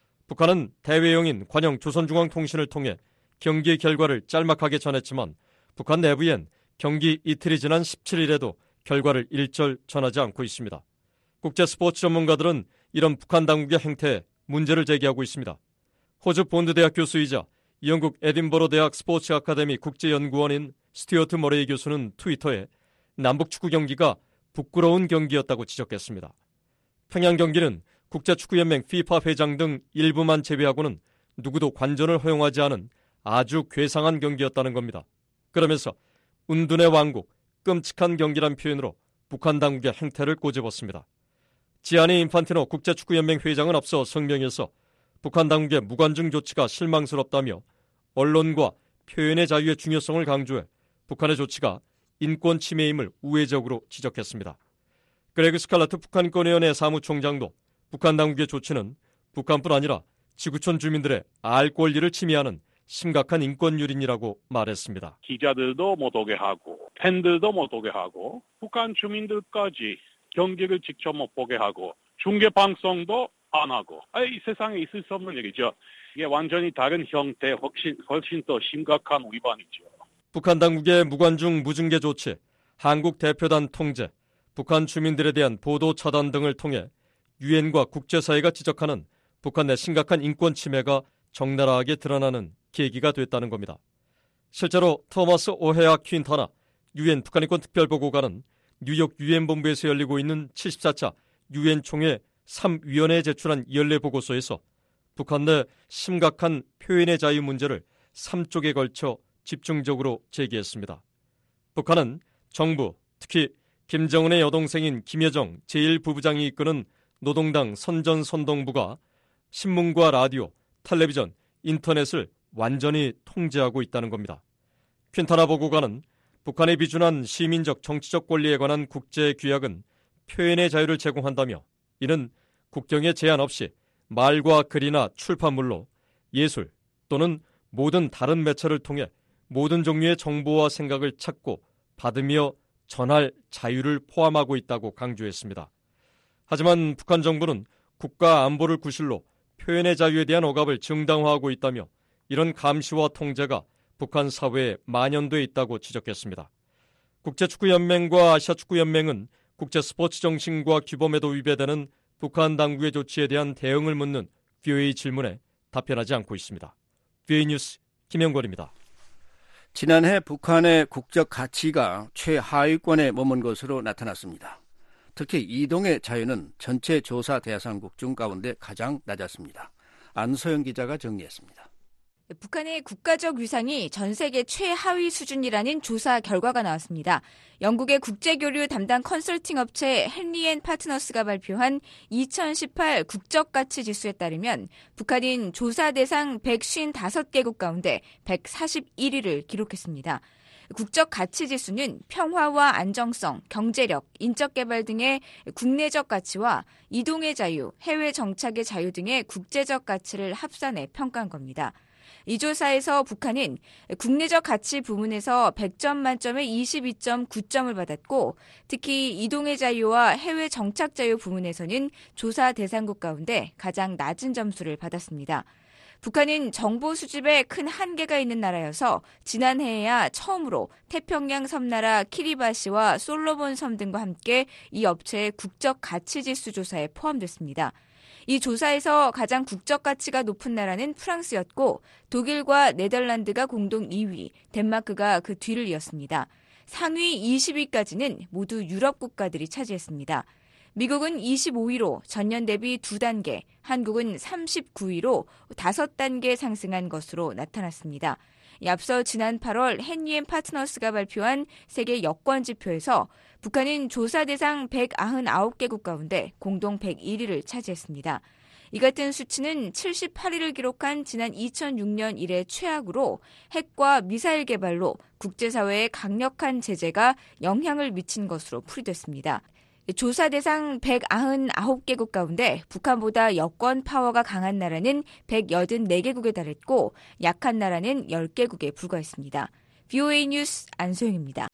북한은 대외영인 관영 조선중앙통신을 통해 경기 결과를 짤막하게 전했지만 북한 내부엔 경기 이틀이 지난 17일에도 결과를 일절 전하지 않고 있습니다. 국제 스포츠 전문가들은 이런 북한 당국의 행태에 문제를 제기하고 있습니다. 호주 본드 대학 교수이자 영국 에딘버러 대학 스포츠 아카데미 국제연구원인 스튜어트 머레이 교수는 트위터에 남북 축구 경기가 부끄러운 경기였다고 지적했습니다. 평양 경기는 국제축구연맹 FIFA 회장 등 일부만 제외하고는 누구도 관전을 허용하지 않은 아주 괴상한 경기였다는 겁니다. 그러면서 운둔의 왕국, 끔찍한 경기란 표현으로 북한 당국의 행태를 꼬집었습니다. 지아니 인판티노 국제축구연맹 회장은 앞서 성명에서 북한 당국의 무관중 조치가 실망스럽다며 언론과 표현의 자유의 중요성을 강조해 북한의 조치가 인권 침해임을 우회적으로 지적했습니다. 그레그 스칼라트 북한인권위원회 사무총장도 북한 당국의 조치는 북한뿐 아니라 지구촌 주민들의 알 권리를 침해하는 심각한 인권 유린이라고 말했습니다. 기자들도 못 오게 하고 팬들도 못 오게 하고 북한 주민들까지 경기를 직접 못 보게 하고 중계 방송도 안 하고 이 세상에 있을 수 없는 일이죠. 이게 완전히 다른 형태, 훨씬 더 심각한 위반이죠. 북한 당국의 무관중 무중계 조치, 한국 대표단 통제, 북한 주민들에 대한 보도 차단 등을 통해 유엔과 국제사회가 지적하는 북한 내 심각한 인권 침해가 적나라하게 드러나는 계기가 됐다는 겁니다. 실제로 토마스 오헤아 퀸타나 유엔 북한인권 특별보고관은 뉴욕 유엔 본부에서 열리고 있는 74차 유엔 총회 3위원회에 제출한 연례 보고서에서 북한 내 심각한 표현의 자유 문제를 3쪽에 걸쳐 집중적으로 제기했습니다. 북한은 정부, 특히 김정은의 여동생인 김여정 제1부부장이 이끄는 노동당 선전선동부가 신문과 라디오, 텔레비전, 인터넷을 완전히 통제하고 있다는 겁니다. 퀸타나 보고관은 북한이 비준한 시민적 정치적 권리에 관한 국제규약은 표현의 자유를 제공한다며 이는 국경에 제한 없이 말과 글이나 출판물로 예술 또는 모든 다른 매체를 통해 모든 종류의 정보와 생각을 찾고 받으며 전할 자유를 포함하고 있다고 강조했습니다. 하지만 북한 정부는 국가 안보를 구실로 표현의 자유에 대한 억압을 정당화하고 있다며 이런 감시와 통제가 북한 사회에 만연돼 있다고 지적했습니다. 국제축구연맹과 아시아축구연맹은 국제스포츠 정신과 규범에도 위배되는 북한 당국의 조치에 대한 대응을 묻는 VOA 질문에 답변하지 않고 있습니다. VOA 뉴스 김영걸입니다. 지난해 북한의 국적 가치가 최하위권에 머문 것으로 나타났습니다. 특히 이동의 자유는 전체 조사 대상국 중 가운데 가장 낮았습니다. 안소영 기자가 정리했습니다. 북한의 국가적 위상이 전 세계 최하위 수준이라는 조사 결과가 나왔습니다. 영국의 국제교류 담당 컨설팅 업체 헨리 앤 파트너스가 발표한 2018 국적가치지수에 따르면 북한은 조사 대상 155개국 가운데 141위를 기록했습니다. 국적가치지수는 평화와 안정성, 경제력, 인적개발 등의 국내적 가치와 이동의 자유, 해외 정착의 자유 등의 국제적 가치를 합산해 평가한 겁니다. 이 조사에서 북한은 국내적 가치 부문에서 100점 만점에 22.9점을 받았고 특히 이동의 자유와 해외 정착 자유 부문에서는 조사 대상국 가운데 가장 낮은 점수를 받았습니다. 북한은 정보 수집에 큰 한계가 있는 나라여서 지난해에야 처음으로 태평양 섬나라 키리바시와 솔로몬 섬 등과 함께 이 업체의 국적 가치지수 조사에 포함됐습니다. 이 조사에서 가장 국적 가치가 높은 나라는 프랑스였고 독일과 네덜란드가 공동 2위, 덴마크가 그 뒤를 이었습니다. 상위 20위까지는 모두 유럽 국가들이 차지했습니다. 미국은 25위로 전년 대비 2단계, 한국은 39위로 5단계 상승한 것으로 나타났습니다. 앞서 지난 8월 헨리 앤 파트너스가 발표한 세계 여권 지표에서 북한은 조사 대상 199개국 가운데 공동 101위를 차지했습니다. 이 같은 수치는 78위를 기록한 지난 2006년 이래 최악으로 핵과 미사일 개발로 국제사회에 강력한 제재가 영향을 미친 것으로 풀이됐습니다. 조사 대상 199개국 가운데 북한보다 여권 파워가 강한 나라는 184개국에 달했고 약한 나라는 10개국에 불과했습니다. VOA 뉴스 안소영입니다.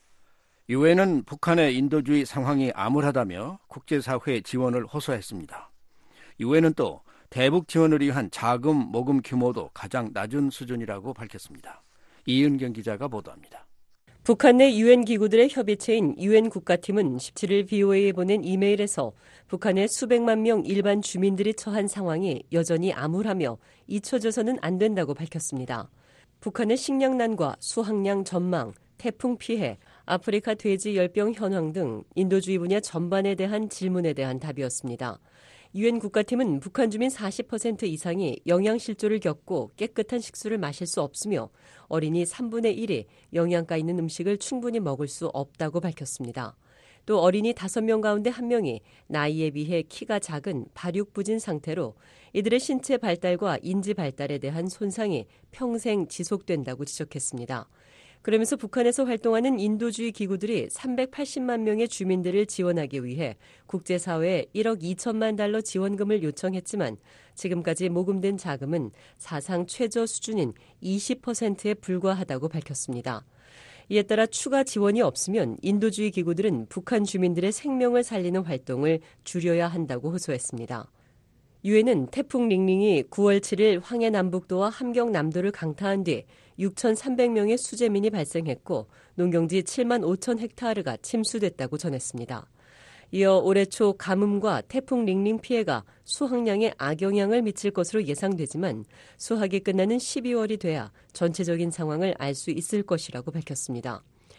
유엔은 북한의 인도주의 상황이 암울하다며 국제사회 지원을 호소했습니다. 유엔은 또 대북 지원을 위한 자금 모금 규모도 가장 낮은 수준이라고 밝혔습니다. 이은경 기자가 보도합니다. 북한 내 유엔 기구들의 협의체인 유엔 국가팀은 17일 BOA에 보낸 이메일에서 북한의 수백만 명 일반 주민들이 처한 상황이 여전히 암울하며 잊혀져서는 안 된다고 밝혔습니다. 북한의 식량난과 수확량 전망, 태풍 피해, 아프리카 돼지 열병 현황 등 인도주의 분야 전반에 대한 질문에 대한 답이었습니다. 유엔 국가팀은 북한 주민 40% 이상이 영양실조를 겪고 깨끗한 식수를 마실 수 없으며 어린이 3분의 1이 영양가 있는 음식을 충분히 먹을 수 없다고 밝혔습니다. 또 어린이 5명 가운데 1명이 나이에 비해 키가 작은 발육부진 상태로 이들의 신체 발달과 인지 발달에 대한 손상이 평생 지속된다고 지적했습니다. 그러면서 북한에서 활동하는 인도주의 기구들이 380만 명의 주민들을 지원하기 위해 국제사회에 1억 2천만 달러 지원금을 요청했지만 지금까지 모금된 자금은 사상 최저 수준인 20%에 불과하다고 밝혔습니다. 이에 따라 추가 지원이 없으면 인도주의 기구들은 북한 주민들의 생명을 살리는 활동을 줄여야 한다고 호소했습니다. 유엔은 태풍 링링이 9월 7일 황해 남북도와 함경 남도를 강타한 뒤 6,300명의 수재민이 발생했고 농경지 7만 5천 헥타르가 침수됐다고 전했습니다. 이어 올해 초 가뭄과 태풍 링링 피해가 수확량에 악영향을 미칠 것으로 예상되지만 수확이 끝나는 12월이 돼야 전체적인 상황을 알 수 있을 것이라고 밝혔습니다.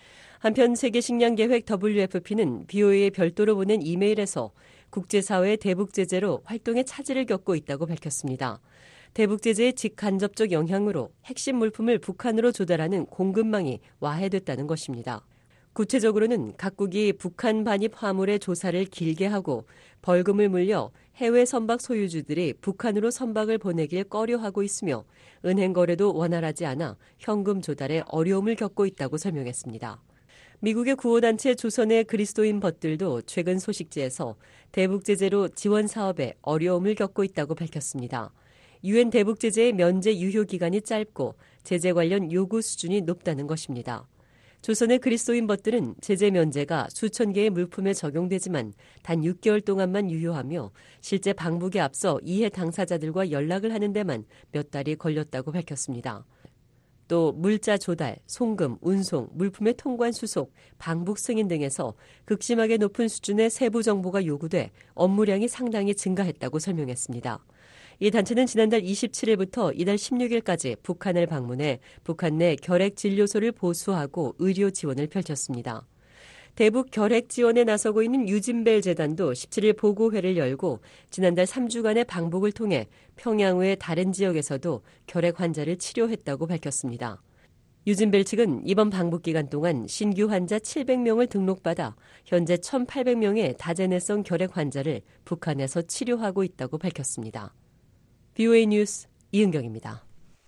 한편 세계식량계획 WFP는 BOA에 별도로 보낸 이메일에서 국제사회의 대북 제재로 활동에 차질을 겪고 있다고 밝혔습니다. 대북 제재의 직간접적 영향으로 핵심 물품을 북한으로 조달하는 공급망이 와해됐다는 것입니다. 구체적으로는 각국이 북한 반입 화물의 조사를 길게 하고 벌금을 물려 해외 선박 소유주들이 북한으로 선박을 보내길 꺼려하고 있으며 은행 거래도 원활하지 않아 현금 조달에 어려움을 겪고 있다고 설명했습니다. 미국의 구호단체 조선의 그리스도인 벗들도 최근 소식지에서 대북 제재로 지원 사업에 어려움을 겪고 있다고 밝혔습니다. 유엔 대북 제재의 면제 유효 기간이 짧고 제재 관련 요구 수준이 높다는 것입니다. 조선의 그리스도인 벗들은 제재 면제가 수천 개의 물품에 적용되지만 단 6개월 동안만 유효하며 실제 방북에 앞서 이해 당사자들과 연락을 하는 데만 몇 달이 걸렸다고 밝혔습니다. 또 물자 조달, 송금, 운송, 물품의 통관 수속, 방북 승인 등에서 극심하게 높은 수준의 세부 정보가 요구돼 업무량이 상당히 증가했다고 설명했습니다. 이 단체는 지난달 27일부터 이달 16일까지 북한을 방문해 북한 내 결핵 진료소를 보수하고 의료 지원을 펼쳤습니다. 대북 결핵 지원에 나서고 있는 유진벨 재단도 17일 보고회를 열고 지난달 3주간의 방북을 통해 평양 외 다른 지역에서도 결핵 환자를 치료했다고 밝혔습니다. 유진벨 측은 이번 방북 기간 동안 신규 환자 700명을 등록받아 현재 1,800명의 다재내성 결핵 환자를 북한에서 치료하고 있다고 밝혔습니다. VOA 뉴스 이은경입니다.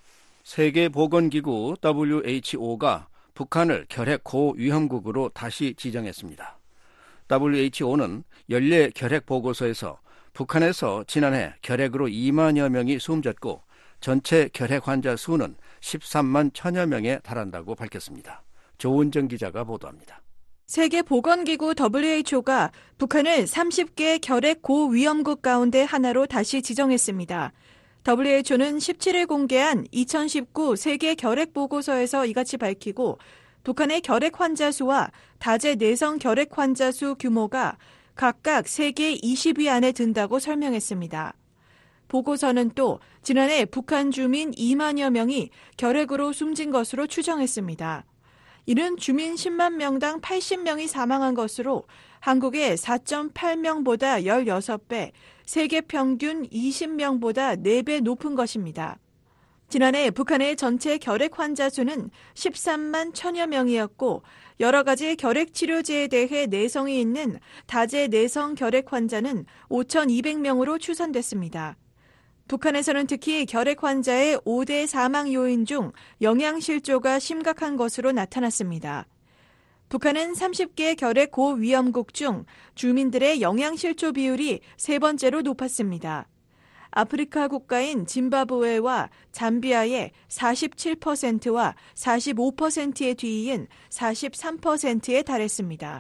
세계보건기구 WHO가 북한을 결핵 고위험국으로 다시 지정했습니다. WHO는 연례 결핵 보고서에서 북한에서 지난해 결핵으로 2만여 명이 숨졌고 전체 결핵 환자 수는 13만 1천여 명에 달한다고 밝혔습니다. 조은정 기자가 보도합니다. 세계보건기구 WHO가 북한을 30개 결핵 고위험국 가운데 하나로 다시 지정했습니다. WHO는 17일 공개한 2019 세계 결핵 보고서에서 이같이 밝히고 북한의 결핵 환자 수와 다재 내성 결핵 환자 수 규모가 각각 세계 20위 안에 든다고 설명했습니다. 보고서는 또 지난해 북한 주민 2만여 명이 결핵으로 숨진 것으로 추정했습니다. 이는 주민 10만 명당 80명이 사망한 것으로 한국의 4.8명보다 16배, 세계 평균 20명보다 4배 높은 것입니다. 지난해 북한의 전체 결핵 환자 수는 13만 1천여 명이었고 여러 가지 결핵 치료제에 대해 내성이 있는 다재 내성 결핵 환자는 5,200명으로 추산됐습니다. 북한에서는 특히 결핵 환자의 5대 사망 요인 중 영양실조가 심각한 것으로 나타났습니다. 북한은 30개 결핵 고위험국 중 주민들의 영양실조 비율이 세 번째로 높았습니다. 아프리카 국가인 짐바브웨와 잠비아의 47%와 45%에 뒤이은 43%에 달했습니다.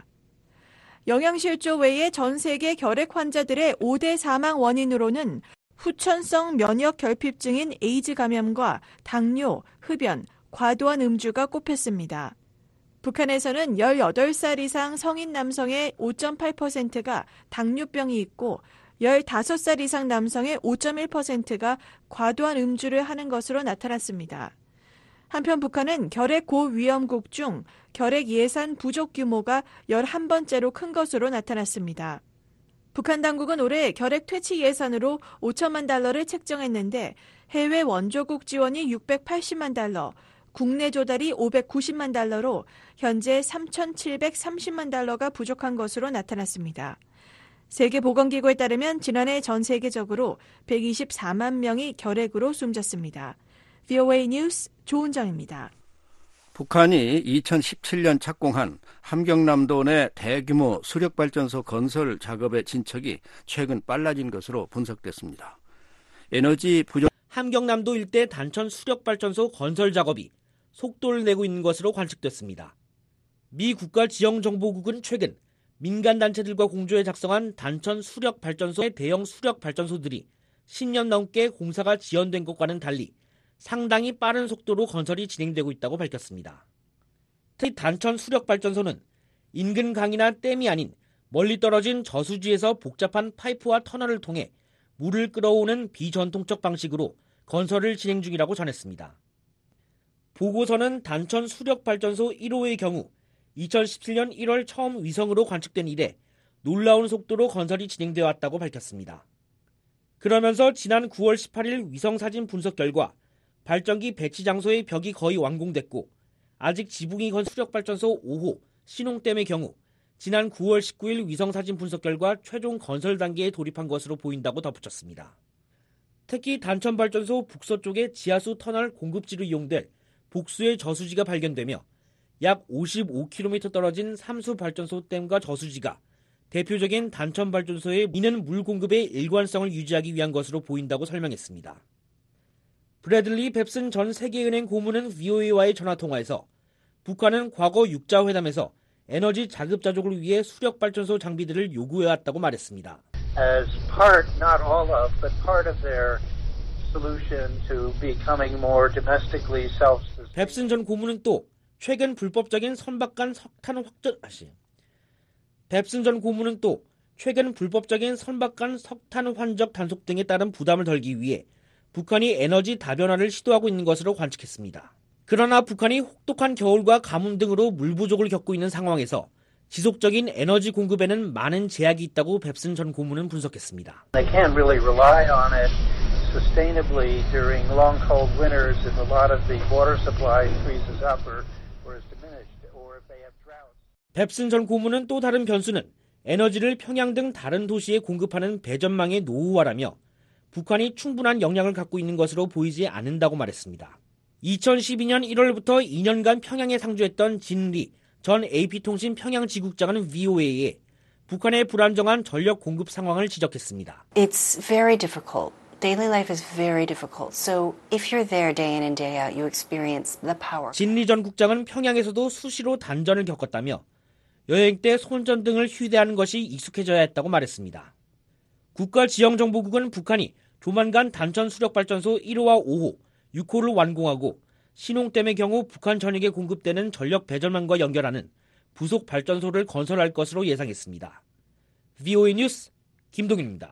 영양실조 외에 전 세계 결핵 환자들의 5대 사망 원인으로는 후천성 면역 결핍증인 에이즈 감염과 당뇨, 흡연, 과도한 음주가 꼽혔습니다. 북한에서는 18살 이상 성인 남성의 5.8%가 당뇨병이 있고 15살 이상 남성의 5.1%가 과도한 음주를 하는 것으로 나타났습니다. 한편 북한은 결핵 고위험국 중 결핵 예산 부족 규모가 11번째로 큰 것으로 나타났습니다. 북한 당국은 올해 결핵 퇴치 예산으로 5천만 달러를 책정했는데 해외 원조국 지원이 680만 달러, 국내 조달이 590만 달러로 현재 3,730만 달러가 부족한 것으로 나타났습니다. 세계보건기구에 따르면 지난해 전 세계적으로 124만 명이 결핵으로 숨졌습니다. VOA 뉴스 조은정입니다. 북한이 2017년 착공한 함경남도 내 대규모 수력발전소 건설 작업의 진척이 최근 빨라진 것으로 분석됐습니다. 에너지 부족 함경남도 일대 단천 수력발전소 건설 작업이 속도를 내고 있는 것으로 관측됐습니다. 미 국가지형정보국은 최근 민간단체들과 공조해 작성한 단천 수력발전소의 대형 수력발전소들이 10년 넘게 공사가 지연된 것과는 달리 상당히 빠른 속도로 건설이 진행되고 있다고 밝혔습니다. 특히 단천 수력발전소는 인근 강이나 댐이 아닌 멀리 떨어진 저수지에서 복잡한 파이프와 터널을 통해 물을 끌어오는 비전통적 방식으로 건설을 진행 중이라고 전했습니다. 보고서는 단천 수력발전소 1호의 경우 2017년 1월 처음 위성으로 관측된 이래 놀라운 속도로 건설이 진행되어 왔다고 밝혔습니다. 그러면서 지난 9월 18일 위성사진 분석 결과 발전기 배치 장소의 벽이 거의 완공됐고 아직 지붕이 건 수력발전소 5호 신홍댐의 경우 지난 9월 19일 위성사진 분석 결과 최종 건설 단계에 돌입한 것으로 보인다고 덧붙였습니다. 특히 단천발전소 북서쪽의 지하수 터널 공급지로 이용될 복수의 저수지가 발견되며 약 55km 떨어진 삼수발전소 댐과 저수지가 대표적인 단천발전소의 이는 물 공급의 일관성을 유지하기 위한 것으로 보인다고 설명했습니다. 브래들리 뱁슨 전 세계은행 고문은 VOA와의 전화통화에서 북한은 과거 육자회담에서 에너지 자급자족을 위해 수력발전소 장비들을 요구해왔다고 말했습니다. As part, not all of, but part of their solution to becoming more domestically self-sustaining. 뱁슨 전 고문은 또 최근 불법적인 선박간 석탄 환적 단속 등에 따른 부담을 덜기 위해 북한이 에너지 다변화를 시도하고 있는 것으로 관측했습니다. 그러나 북한이 혹독한 겨울과 가뭄 등으로 물 부족을 겪고 있는 상황에서 지속적인 에너지 공급에는 많은 제약이 있다고 뱁슨 전 고문은 분석했습니다. They can't really rely on it sustainably during long cold winters if a lot of the water supply freezes up or is diminished or if they have droughts. 뱁슨 전 고문은 또 다른 변수는 에너지를 평양 등 다른 도시에 공급하는 배전망의 노후화라며 북한이 충분한 역량을 갖고 있는 것으로 보이지 않는다고 말했습니다. 2012년 1월부터 2년간 평양에 상주했던 진리 전 AP통신 평양지국장은 VOA에 북한의 불안정한 전력 공급 상황을 지적했습니다. It's very difficult. Daily life is very difficult. So if you're there day in and day out, you experience the power. 진리 전 국장은 평양에서도 수시로 단전을 겪었다며 여행 때 손전 등을 휴대하는 것이 익숙해져야 했다고 말했습니다. 국가지형정보국은 북한이 조만간 단천 수력발전소 1호와 5호, 6호를 완공하고 신홍댐의 경우 북한 전역에 공급되는 전력 배전망과 연결하는 부속 발전소를 건설할 것으로 예상했습니다. VOA 뉴스 김동윤입니다.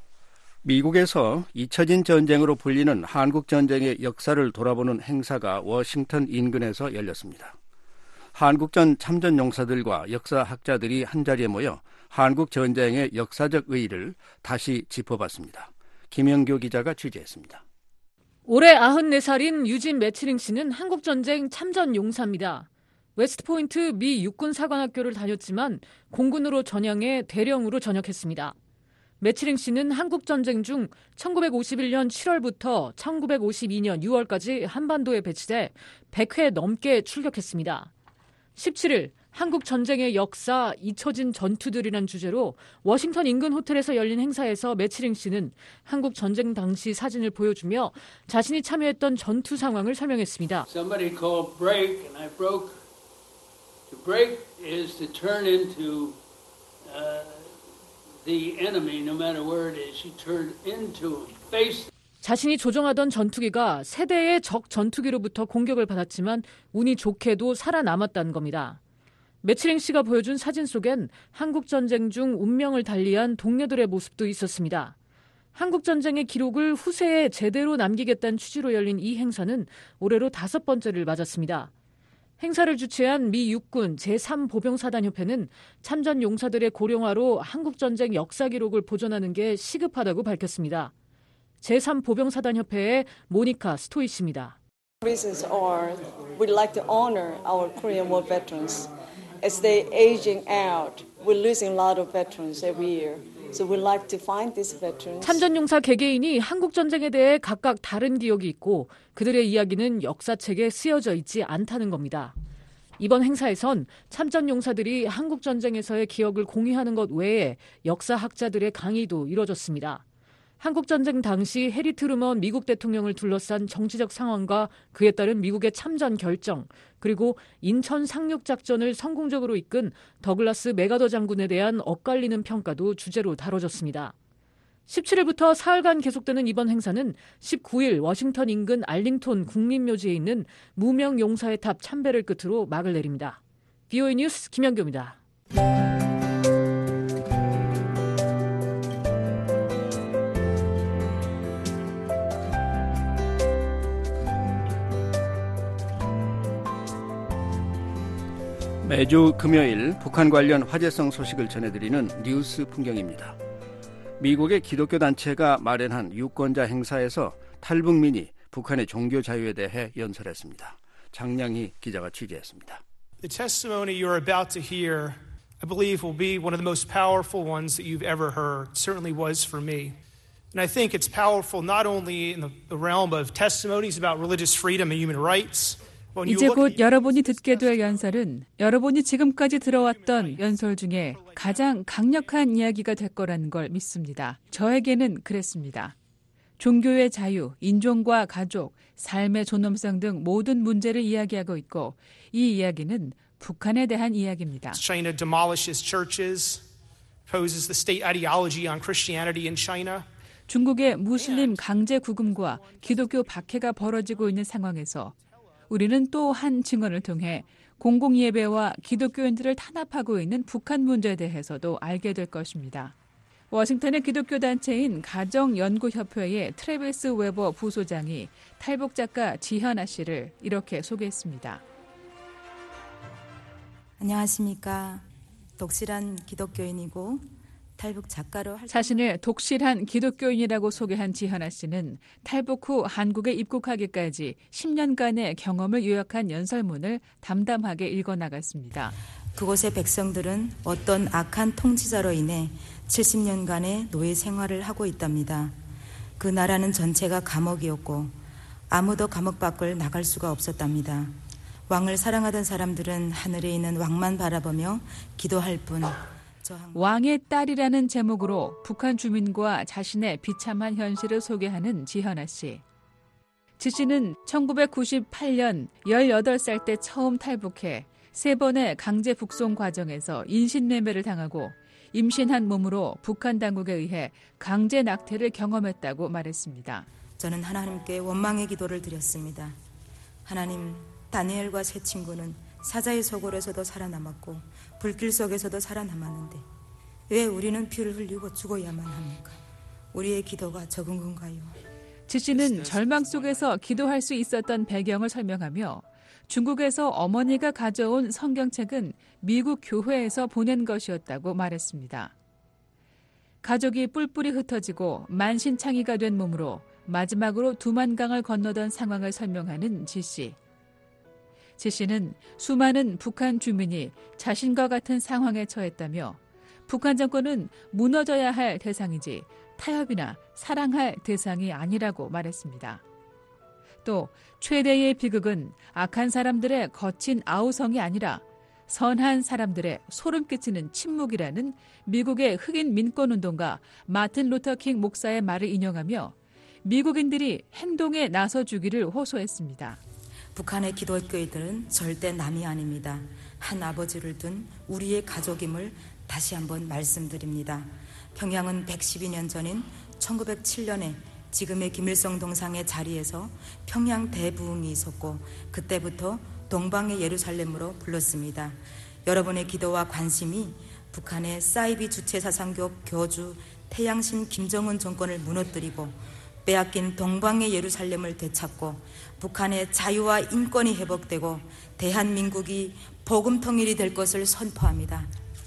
미국에서 잊혀진 전쟁으로 불리는 한국전쟁의 역사를 돌아보는 행사가 워싱턴 인근에서 열렸습니다. 한국전 참전용사들과 역사학자들이 한자리에 모여 한국전쟁의 역사적 의의를 다시 짚어봤습니다. 김영교 기자가 취재했습니다. 올해 94살인 유진 매치링 씨는 한국전쟁 참전용사입니다. 웨스트포인트 미 육군사관학교를 다녔지만 공군으로 전향해 대령으로 전역했습니다. 매치링 씨는 한국전쟁 중 1951년 7월부터 1952년 6월까지 한반도에 배치돼 100회 넘게 출격했습니다. 17일 한국전쟁의 역사, 잊혀진 전투들이란 주제로 워싱턴 인근 호텔에서 열린 행사에서 매치링 씨는 한국전쟁 당시 사진을 보여주며 자신이 참여했던 전투 상황을 설명했습니다. Somebody called break and I broke. To break is to turn into the enemy no matter where it is. You turn into him. Face. 자신이 조종하던 전투기가 세대의 적 전투기로부터 공격을 받았지만 운이 좋게도 살아남았다는 겁니다. 매치링 씨가 보여준 사진 속엔 한국전쟁 중 운명을 달리한 동료들의 모습도 있었습니다. 한국전쟁의 기록을 후세에 제대로 남기겠다는 취지로 열린 이 행사는 올해로 5번째를 맞았습니다. 행사를 주최한 미 육군 제3보병사단협회는 참전 용사들의 고령화로 한국전쟁 역사 기록을 보존하는 게 시급하다고 밝혔습니다. 제3보병사단협회의 모니카 스토이 씨입니다. Reasons are we'd like to honor our Korean War veterans. As they aging out, we're losing a lot of veterans every year. So we'd like to find these veterans. 참전용사 개개인이 한국전쟁에 대해 각각 다른 기억이 있고 그들의 이야기는 역사책에 쓰여져 있지 않다는 겁니다. 이번 행사에선 참전용사들이 한국전쟁에서의 기억을 공유하는 것 외에 역사학자들의 강의도 이뤄졌습니다. 한국전쟁 당시 해리 트루먼 미국 대통령을 둘러싼 정치적 상황과 그에 따른 미국의 참전 결정, 그리고 인천 상륙작전을 성공적으로 이끈 더글라스 맥아더 장군에 대한 엇갈리는 평가도 주제로 다뤄졌습니다. 17일부터 사흘간 계속되는 이번 행사는 19일 워싱턴 인근 알링톤 국립묘지에 있는 무명 용사의 탑 참배를 끝으로 막을 내립니다. VOA 뉴스 김영교입니다. 매주 금요일 북한 관련 화제성 소식을 전해드리는 뉴스 풍경입니다. 미국의 기독교 단체가 마련한 유권자 행사에서 탈북민이 북한의 종교 자유에 대해 연설했습니다. 장량희 기자가 취재했습니다. The testimony you're about to hear, I believe, will be one of the most powerful ones that you've ever heard. It certainly was for me. And I think it's powerful not only in the realm of testimonies about religious freedom and human rights. 이제 곧 여러분이 듣게 될 연설은 여러분이 지금까지 들어왔던 연설 중에 가장 강력한 이야기가 될 거라는 걸 믿습니다. 저에게는 그랬습니다. 종교의 자유, 인종과 가족, 삶의 존엄성 등 모든 문제를 이야기하고 있고 이 이야기는 북한에 대한 이야기입니다. China demolishes churches, opposes the state ideology on Christianity in China. 중국의 무슬림 강제 구금과 기독교 박해가 벌어지고 있는 상황에서 우리는 또 한 증언을 통해 공공예배와 기독교인들을 탄압하고 있는 북한 문제에 대해서도 알게 될 것입니다. 워싱턴의 기독교 단체인 가정연구협회의 트래비스 웨버 부소장이 탈북 작가 지현아 씨를 이렇게 소개했습니다. 안녕하십니까. 독실한 기독교인이고 탈북 작가로 자신을 독실한 기독교인이라고 소개한 지현아 씨는 탈북 후 한국에 입국하기까지 10년간의 경험을 요약한 연설문을 담담하게 읽어나갔습니다. 그곳의 백성들은 어떤 악한 통치자로 인해 70년간의 노예 생활을 하고 있답니다. 그 나라는 전체가 감옥이었고 아무도 감옥 밖을 나갈 수가 없었답니다. 왕을 사랑하던 사람들은 하늘에 있는 왕만 바라보며 기도할 뿐. 왕의 딸이라는 제목으로 북한 주민과 자신의 비참한 현실을 소개하는 지현아 씨. 지 씨는 1998년 18살 때 처음 탈북해 3번의 강제 북송 과정에서 인신매매를 당하고 임신한 몸으로 북한 당국에 의해 강제 낙태를 경험했다고 말했습니다. 저는 하나님께 원망의 기도를 드렸습니다. 하나님, 다니엘과 세 친구는 사자의 소굴에서도 살아남았고 불길 속에서도 살아남았는데 왜 우리는 피를 흘리고 죽어야만 합니까? 우리의 기도가 적은 건가요? 지 씨는 절망 속에서 기도할 수 있었던 배경을 설명하며 중국에서 어머니가 가져온 성경책은 미국 교회에서 보낸 것이었다고 말했습니다. 가족이 뿔뿔이 흩어지고 만신창이가 된 몸으로 마지막으로 두만강을 건너던 상황을 설명하는 지 씨. 지 씨는 수많은 북한 주민이 자신과 같은 상황에 처했다며 북한 정권은 무너져야 할 대상이지 타협이나 사랑할 대상이 아니라고 말했습니다. 또 최대의 비극은 악한 사람들의 거친 아우성이 아니라 선한 사람들의 소름 끼치는 침묵이라는 미국의 흑인 민권운동가 마틴 루터킹 목사의 말을 인용하며 미국인들이 행동에 나서주기를 호소했습니다. 북한의 기독교인들은 절대 남이 아닙니다. 한 아버지를 둔 우리의 가족임을 다시 한번 말씀드립니다. 평양은 112년 전인 1907년에 지금의 김일성 동상의 자리에서 평양 대부흥이 있었고 그때부터 동방의 예루살렘으로 불렀습니다. 여러분의 기도와 관심이 북한의 사이비 주체사상교 교주 태양신 김정은 정권을 무너뜨리고 빼앗긴 동방의 예루살렘을 되찾고 북한의 자유와 인권이 회복되고 대한민국이 복음 통일이 될 것을 선포합니다.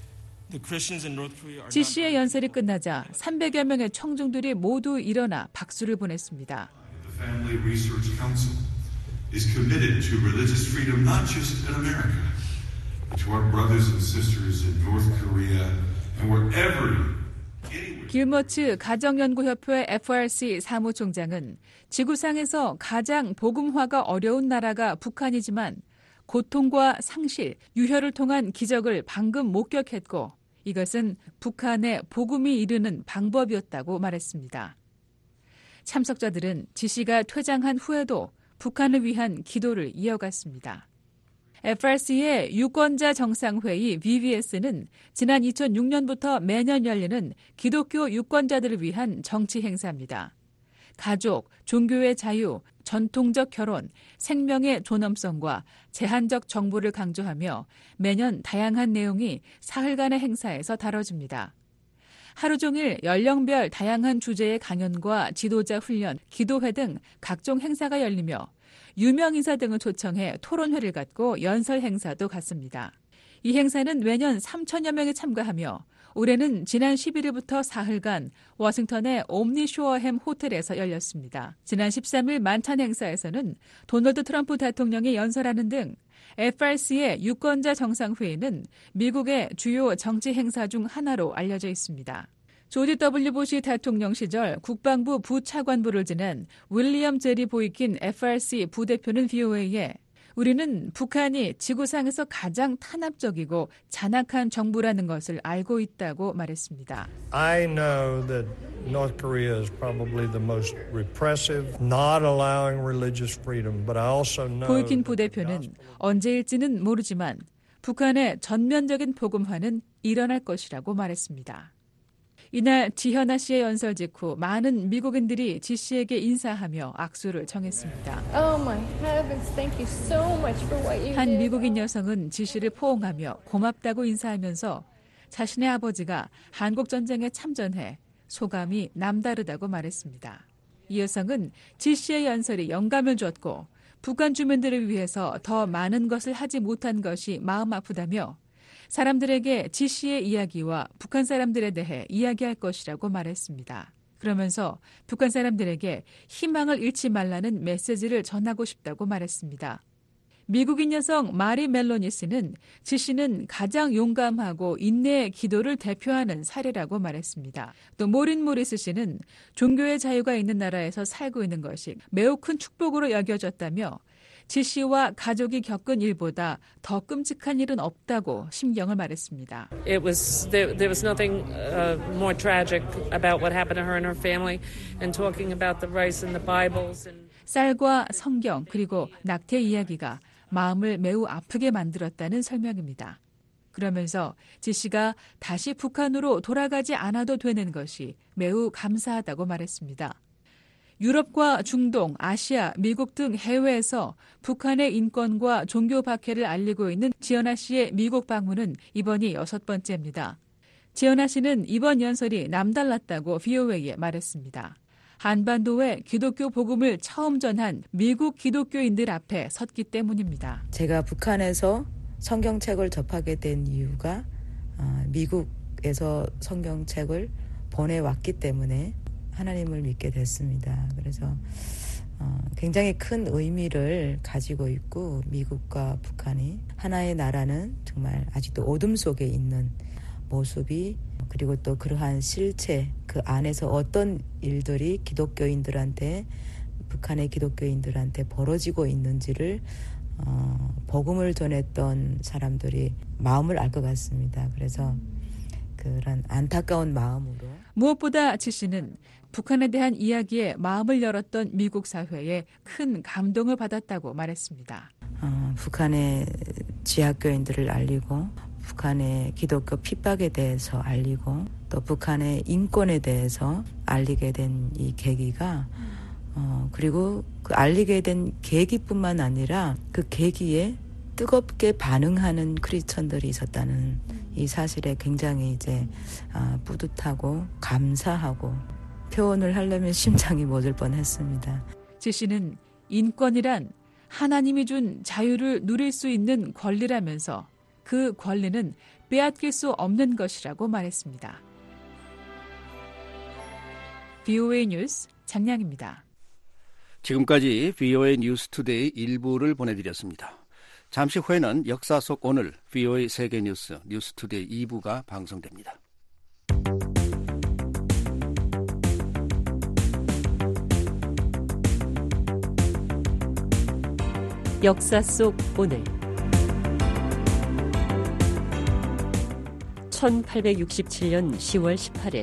지 씨의 연설이 끝나자 300여 명의 청중들이 모두 일어나 박수를 보냈습니다. The Family Research Council is committed to religious freedom not just in America, but to our brothers and sisters in North Korea and wherever. 길머츠 가정연구협회 FRC 사무총장은 지구상에서 가장 복음화가 어려운 나라가 북한이지만 고통과 상실, 유혈을 통한 기적을 방금 목격했고 이것은 북한에 복음이 이르는 방법이었다고 말했습니다. 참석자들은 지 씨가 퇴장한 후에도 북한을 위한 기도를 이어갔습니다. FRC의 유권자 정상회의 VBS는 지난 2006년부터 매년 열리는 기독교 유권자들을 위한 정치 행사입니다. 가족, 종교의 자유, 전통적 결혼, 생명의 존엄성과 제한적 정보를 강조하며 매년 다양한 내용이 사흘간의 행사에서 다뤄집니다. 하루 종일 연령별 다양한 주제의 강연과 지도자 훈련, 기도회 등 각종 행사가 열리며 유명 인사 등을 초청해 토론회를 갖고 연설 행사도 갖습니다. 이 행사는 매년 3천여 명이 참가하며 올해는 지난 11일부터 사흘간 워싱턴의 옴니쇼어햄 호텔에서 열렸습니다. 지난 13일 만찬 행사에서는 도널드 트럼프 대통령이 연설하는 등 FRC의 유권자 정상회의는 미국의 주요 정치 행사 중 하나로 알려져 있습니다. 조지 W. 부시 대통령 시절 국방부 부차관부를 지낸 윌리엄 제리 보이킨 FRC 부대표는 VOA에 우리는 북한이 지구상에서 가장 탄압적이고 잔악한 정부라는 것을 알고 있다고 말했습니다. I know that North Korea is probably the most repressive, not allowing religious freedom, but I also know 보이킨 부대표는 언제일지는 모르지만 북한의 전면적인 복음화는 일어날 것이라고 말했습니다. 이날 지현아 씨의 연설 직후 많은 미국인들이 지 씨에게 인사하며 악수를 청했습니다. 한 미국인 여성은 지 씨를 포옹하며 고맙다고 인사하면서 자신의 아버지가 한국전쟁에 참전해 소감이 남다르다고 말했습니다. 이 여성은 지 씨의 연설이 영감을 줬고 북한 주민들을 위해서 더 많은 것을 하지 못한 것이 마음 아프다며 사람들에게 지 씨의 이야기와 북한 사람들에 대해 이야기할 것이라고 말했습니다. 그러면서 북한 사람들에게 희망을 잃지 말라는 메시지를 전하고 싶다고 말했습니다. 미국인 여성 마리 멜로니 씨는 지 씨는 가장 용감하고 인내의 기도를 대표하는 사례라고 말했습니다. 또 모린 모리스 씨는 종교의 자유가 있는 나라에서 살고 있는 것이 매우 큰 축복으로 여겨졌다며 지 씨와 가족이 겪은 일보다 더 끔찍한 일은 없다고 심경을 말했습니다. There was nothing more tragic about what happened to her and her family, and talking about the rice and the Bibles. 쌀과 성경 그리고 낙태 이야기가 마음을 매우 아프게 만들었다는 설명입니다. 그러면서 지 씨가 다시 북한으로 돌아가지 않아도 되는 것이 매우 감사하다고 말했습니다. 유럽과 중동, 아시아, 미국 등 해외에서 북한의 인권과 종교 박해를 알리고 있는 지연아 씨의 미국 방문은 이번이 6번째입니다. 지연아 씨는 이번 연설이 남달랐다고 VOA에 말했습니다. 한반도에 기독교 복음을 처음 전한 미국 기독교인들 앞에 섰기 때문입니다. 제가 북한에서 성경책을 접하게 된 이유가 미국에서 성경책을 보내왔기 때문에 하나님을 믿게 됐습니다. 그래서 굉장히 큰 의미를 가지고 있고 미국과 북한이 하나의 나라는 정말 아직도 어둠 속에 있는 모습이 그리고 또 그러한 실체 그 안에서 어떤 일들이 기독교인들한테 북한의 기독교인들한테 벌어지고 있는지를 복음을 전했던 사람들이 마음을 알 것 같습니다. 그래서 그런 안타까운 마음으로 무엇보다 지 씨는 북한에 대한 이야기에 마음을 열었던 미국 사회에 큰 감동을 받았다고 말했습니다. 북한의 지하교인들을 알리고 북한의 기독교 핍박에 대해서 알리고 또 북한의 인권에 대해서 알리게 된 이 계기가 그리고 그 알리게 된 계기뿐만 아니라 그 계기에 뜨겁게 반응하는 크리스천들이 있었다는 이 사실에 굉장히 이제 뿌듯하고 감사하고 표현을 하려면 심장이 멎을 뻔했습니다. 지 씨는 인권이란 하나님이 준 자유를 누릴 수 있는 권리라면서 그 권리는 빼앗길 수 없는 것이라고 말했습니다. VOA 뉴스 장량입니다. 지금까지 VOA 뉴스투데이 1부를 보내드렸습니다. 잠시 후에는 역사 속 오늘 VOA 세계뉴스 뉴스투데이 2부가 방송됩니다. 역사 속 오늘 1867년 10월 18일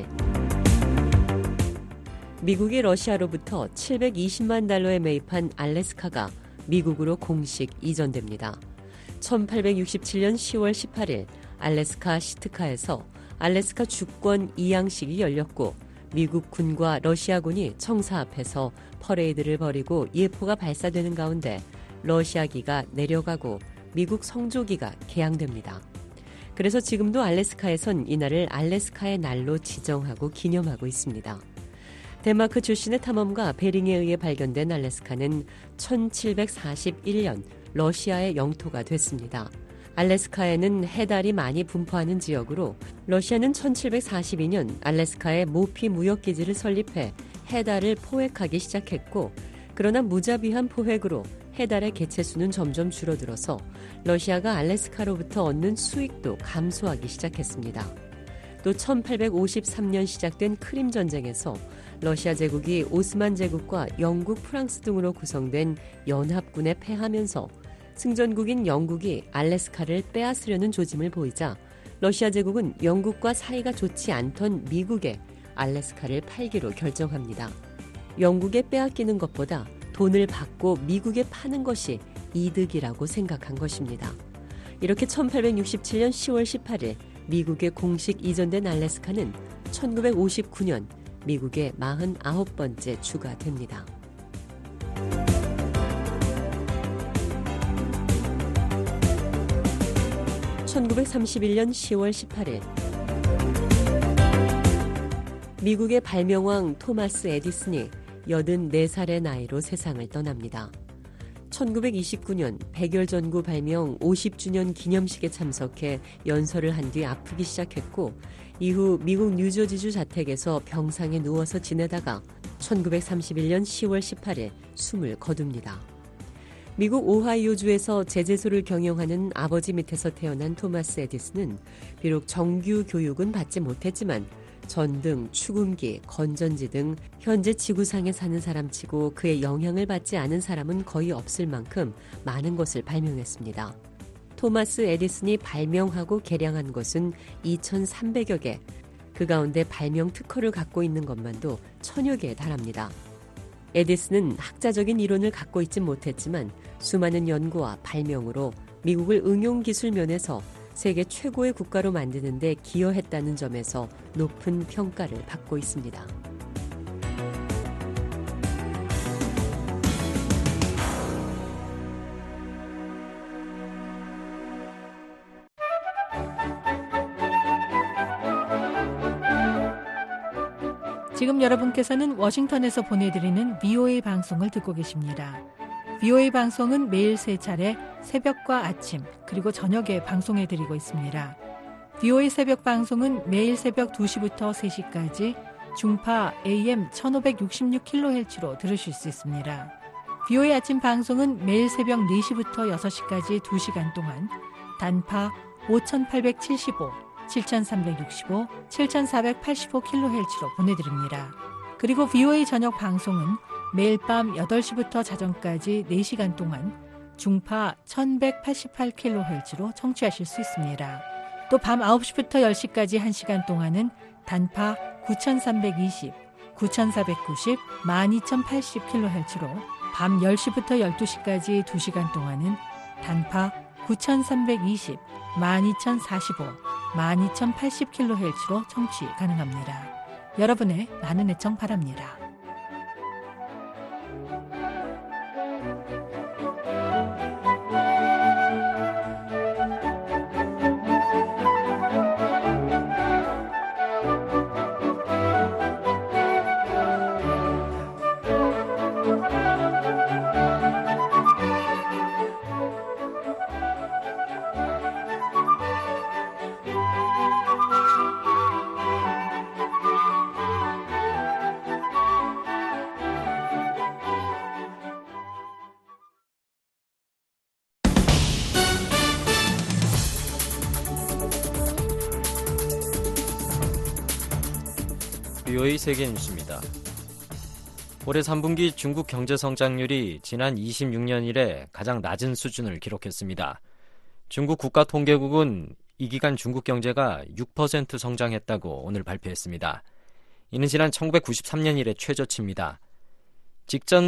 미국이 러시아로부터 720만 달러에 매입한 알래스카가 미국으로 공식 이전됩니다. 1867년 10월 18일 알래스카 시트카에서 알래스카 주권 이양식이 열렸고 미국 군과 러시아군이 청사 앞에서 퍼레이드를 벌이고 예포가 발사되는 가운데 러시아기가 내려가고 미국 성조기가 개항됩니다. 그래서 지금도 알래스카에선 이날을 알래스카의 날로 지정하고 기념하고 있습니다. 덴마크 출신의 탐험가 베링에 의해 발견된 알래스카는 1741년 러시아의 영토가 됐습니다. 알래스카에는 해달이 많이 분포하는 지역으로 러시아는 1742년 알래스카에 모피 무역기지를 설립해 해달을 포획하기 시작했고, 그러나 무자비한 포획으로 해달의 개체수는 점점 줄어들어서 러시아가 알래스카로부터 얻는 수익도 감소하기 시작했습니다. 또 1853년 시작된 크림 전쟁에서 러시아 제국이 오스만 제국과 영국, 프랑스 등으로 구성된 연합군에 패하면서 승전국인 영국이 알래스카를 빼앗으려는 조짐을 보이자 러시아 제국은 영국과 사이가 좋지 않던 미국에 알래스카를 팔기로 결정합니다. 영국에 빼앗기는 것보다 돈을 받고 미국에 파는 것이 이득이라고 생각한 것입니다. 이렇게 1867년 10월 18일 미국에 공식 이전된 알래스카는 1959년 미국의 49번째 주가 됩니다. (1931년 10월 18일) 미국의 발명왕 토마스 에디슨이 84살의 나이로 세상을 떠납니다. 1929년 백열전구 발명 50주년 기념식에 참석해 연설을 한 뒤 아프기 시작했고, 이후 미국 뉴저지주 자택에서 병상에 누워서 지내다가 1931년 10월 18일 숨을 거둡니다. 미국 오하이오주에서 제재소를 경영하는 아버지 밑에서 태어난 토마스 에디슨은 비록 정규 교육은 받지 못했지만 전등, 축음기, 건전지 등 현재 지구상에 사는 사람치고 그의 영향을 받지 않은 사람은 거의 없을 만큼 많은 것을 발명했습니다. 토마스 에디슨이 발명하고 개량한 것은 2,300여 개, 그 가운데 발명 특허를 갖고 있는 것만도 1,000여 개에 달합니다. 에디슨은 학자적인 이론을 갖고 있진 못했지만 수많은 연구와 발명으로 미국을 응용기술 면에서 세계 최고의 국가로 만드는 데 기여했다는 점에서 높은 평가를 받고 있습니다. 지금 여러분께서는 워싱턴에서 보내드리는 VOA 방송을 듣고 계십니다. VOA 방송은 매일 3차례 새벽과 아침 그리고 저녁에 방송해드리고 있습니다. VOA 새벽 방송은 매일 새벽 2시부터 3시까지 중파 AM 1566kHz로 들으실 수 있습니다. VOA 아침 방송은 매일 새벽 4시부터 6시까지 2시간 동안 단파 5875, 7365, 7485kHz로 보내드립니다. 그리고 VOA 저녁 방송은 매일 밤 8시부터 자정까지 4시간 동안 중파 1188kHz로 청취하실 수 있습니다. 또 밤 9시부터 10시까지 1시간 동안은 단파 9320, 9490, 12080kHz로, 밤 10시부터 12시까지 2시간 동안은 단파 9320, 12045, 12080kHz로 청취 가능합니다. 여러분의 많은 애청 바랍니다. VOA 세계 뉴스입니다. 올해 3분기 중국 경제 성장률이 지난 26년 이래 가장 낮은 수준을 기록했습니다. 중국 국가통계국은 이 기간 중국 경제가 6% 성장했다고 오늘 발표했습니다. 이는 지난 1993년 이래 최저치입니다. 직전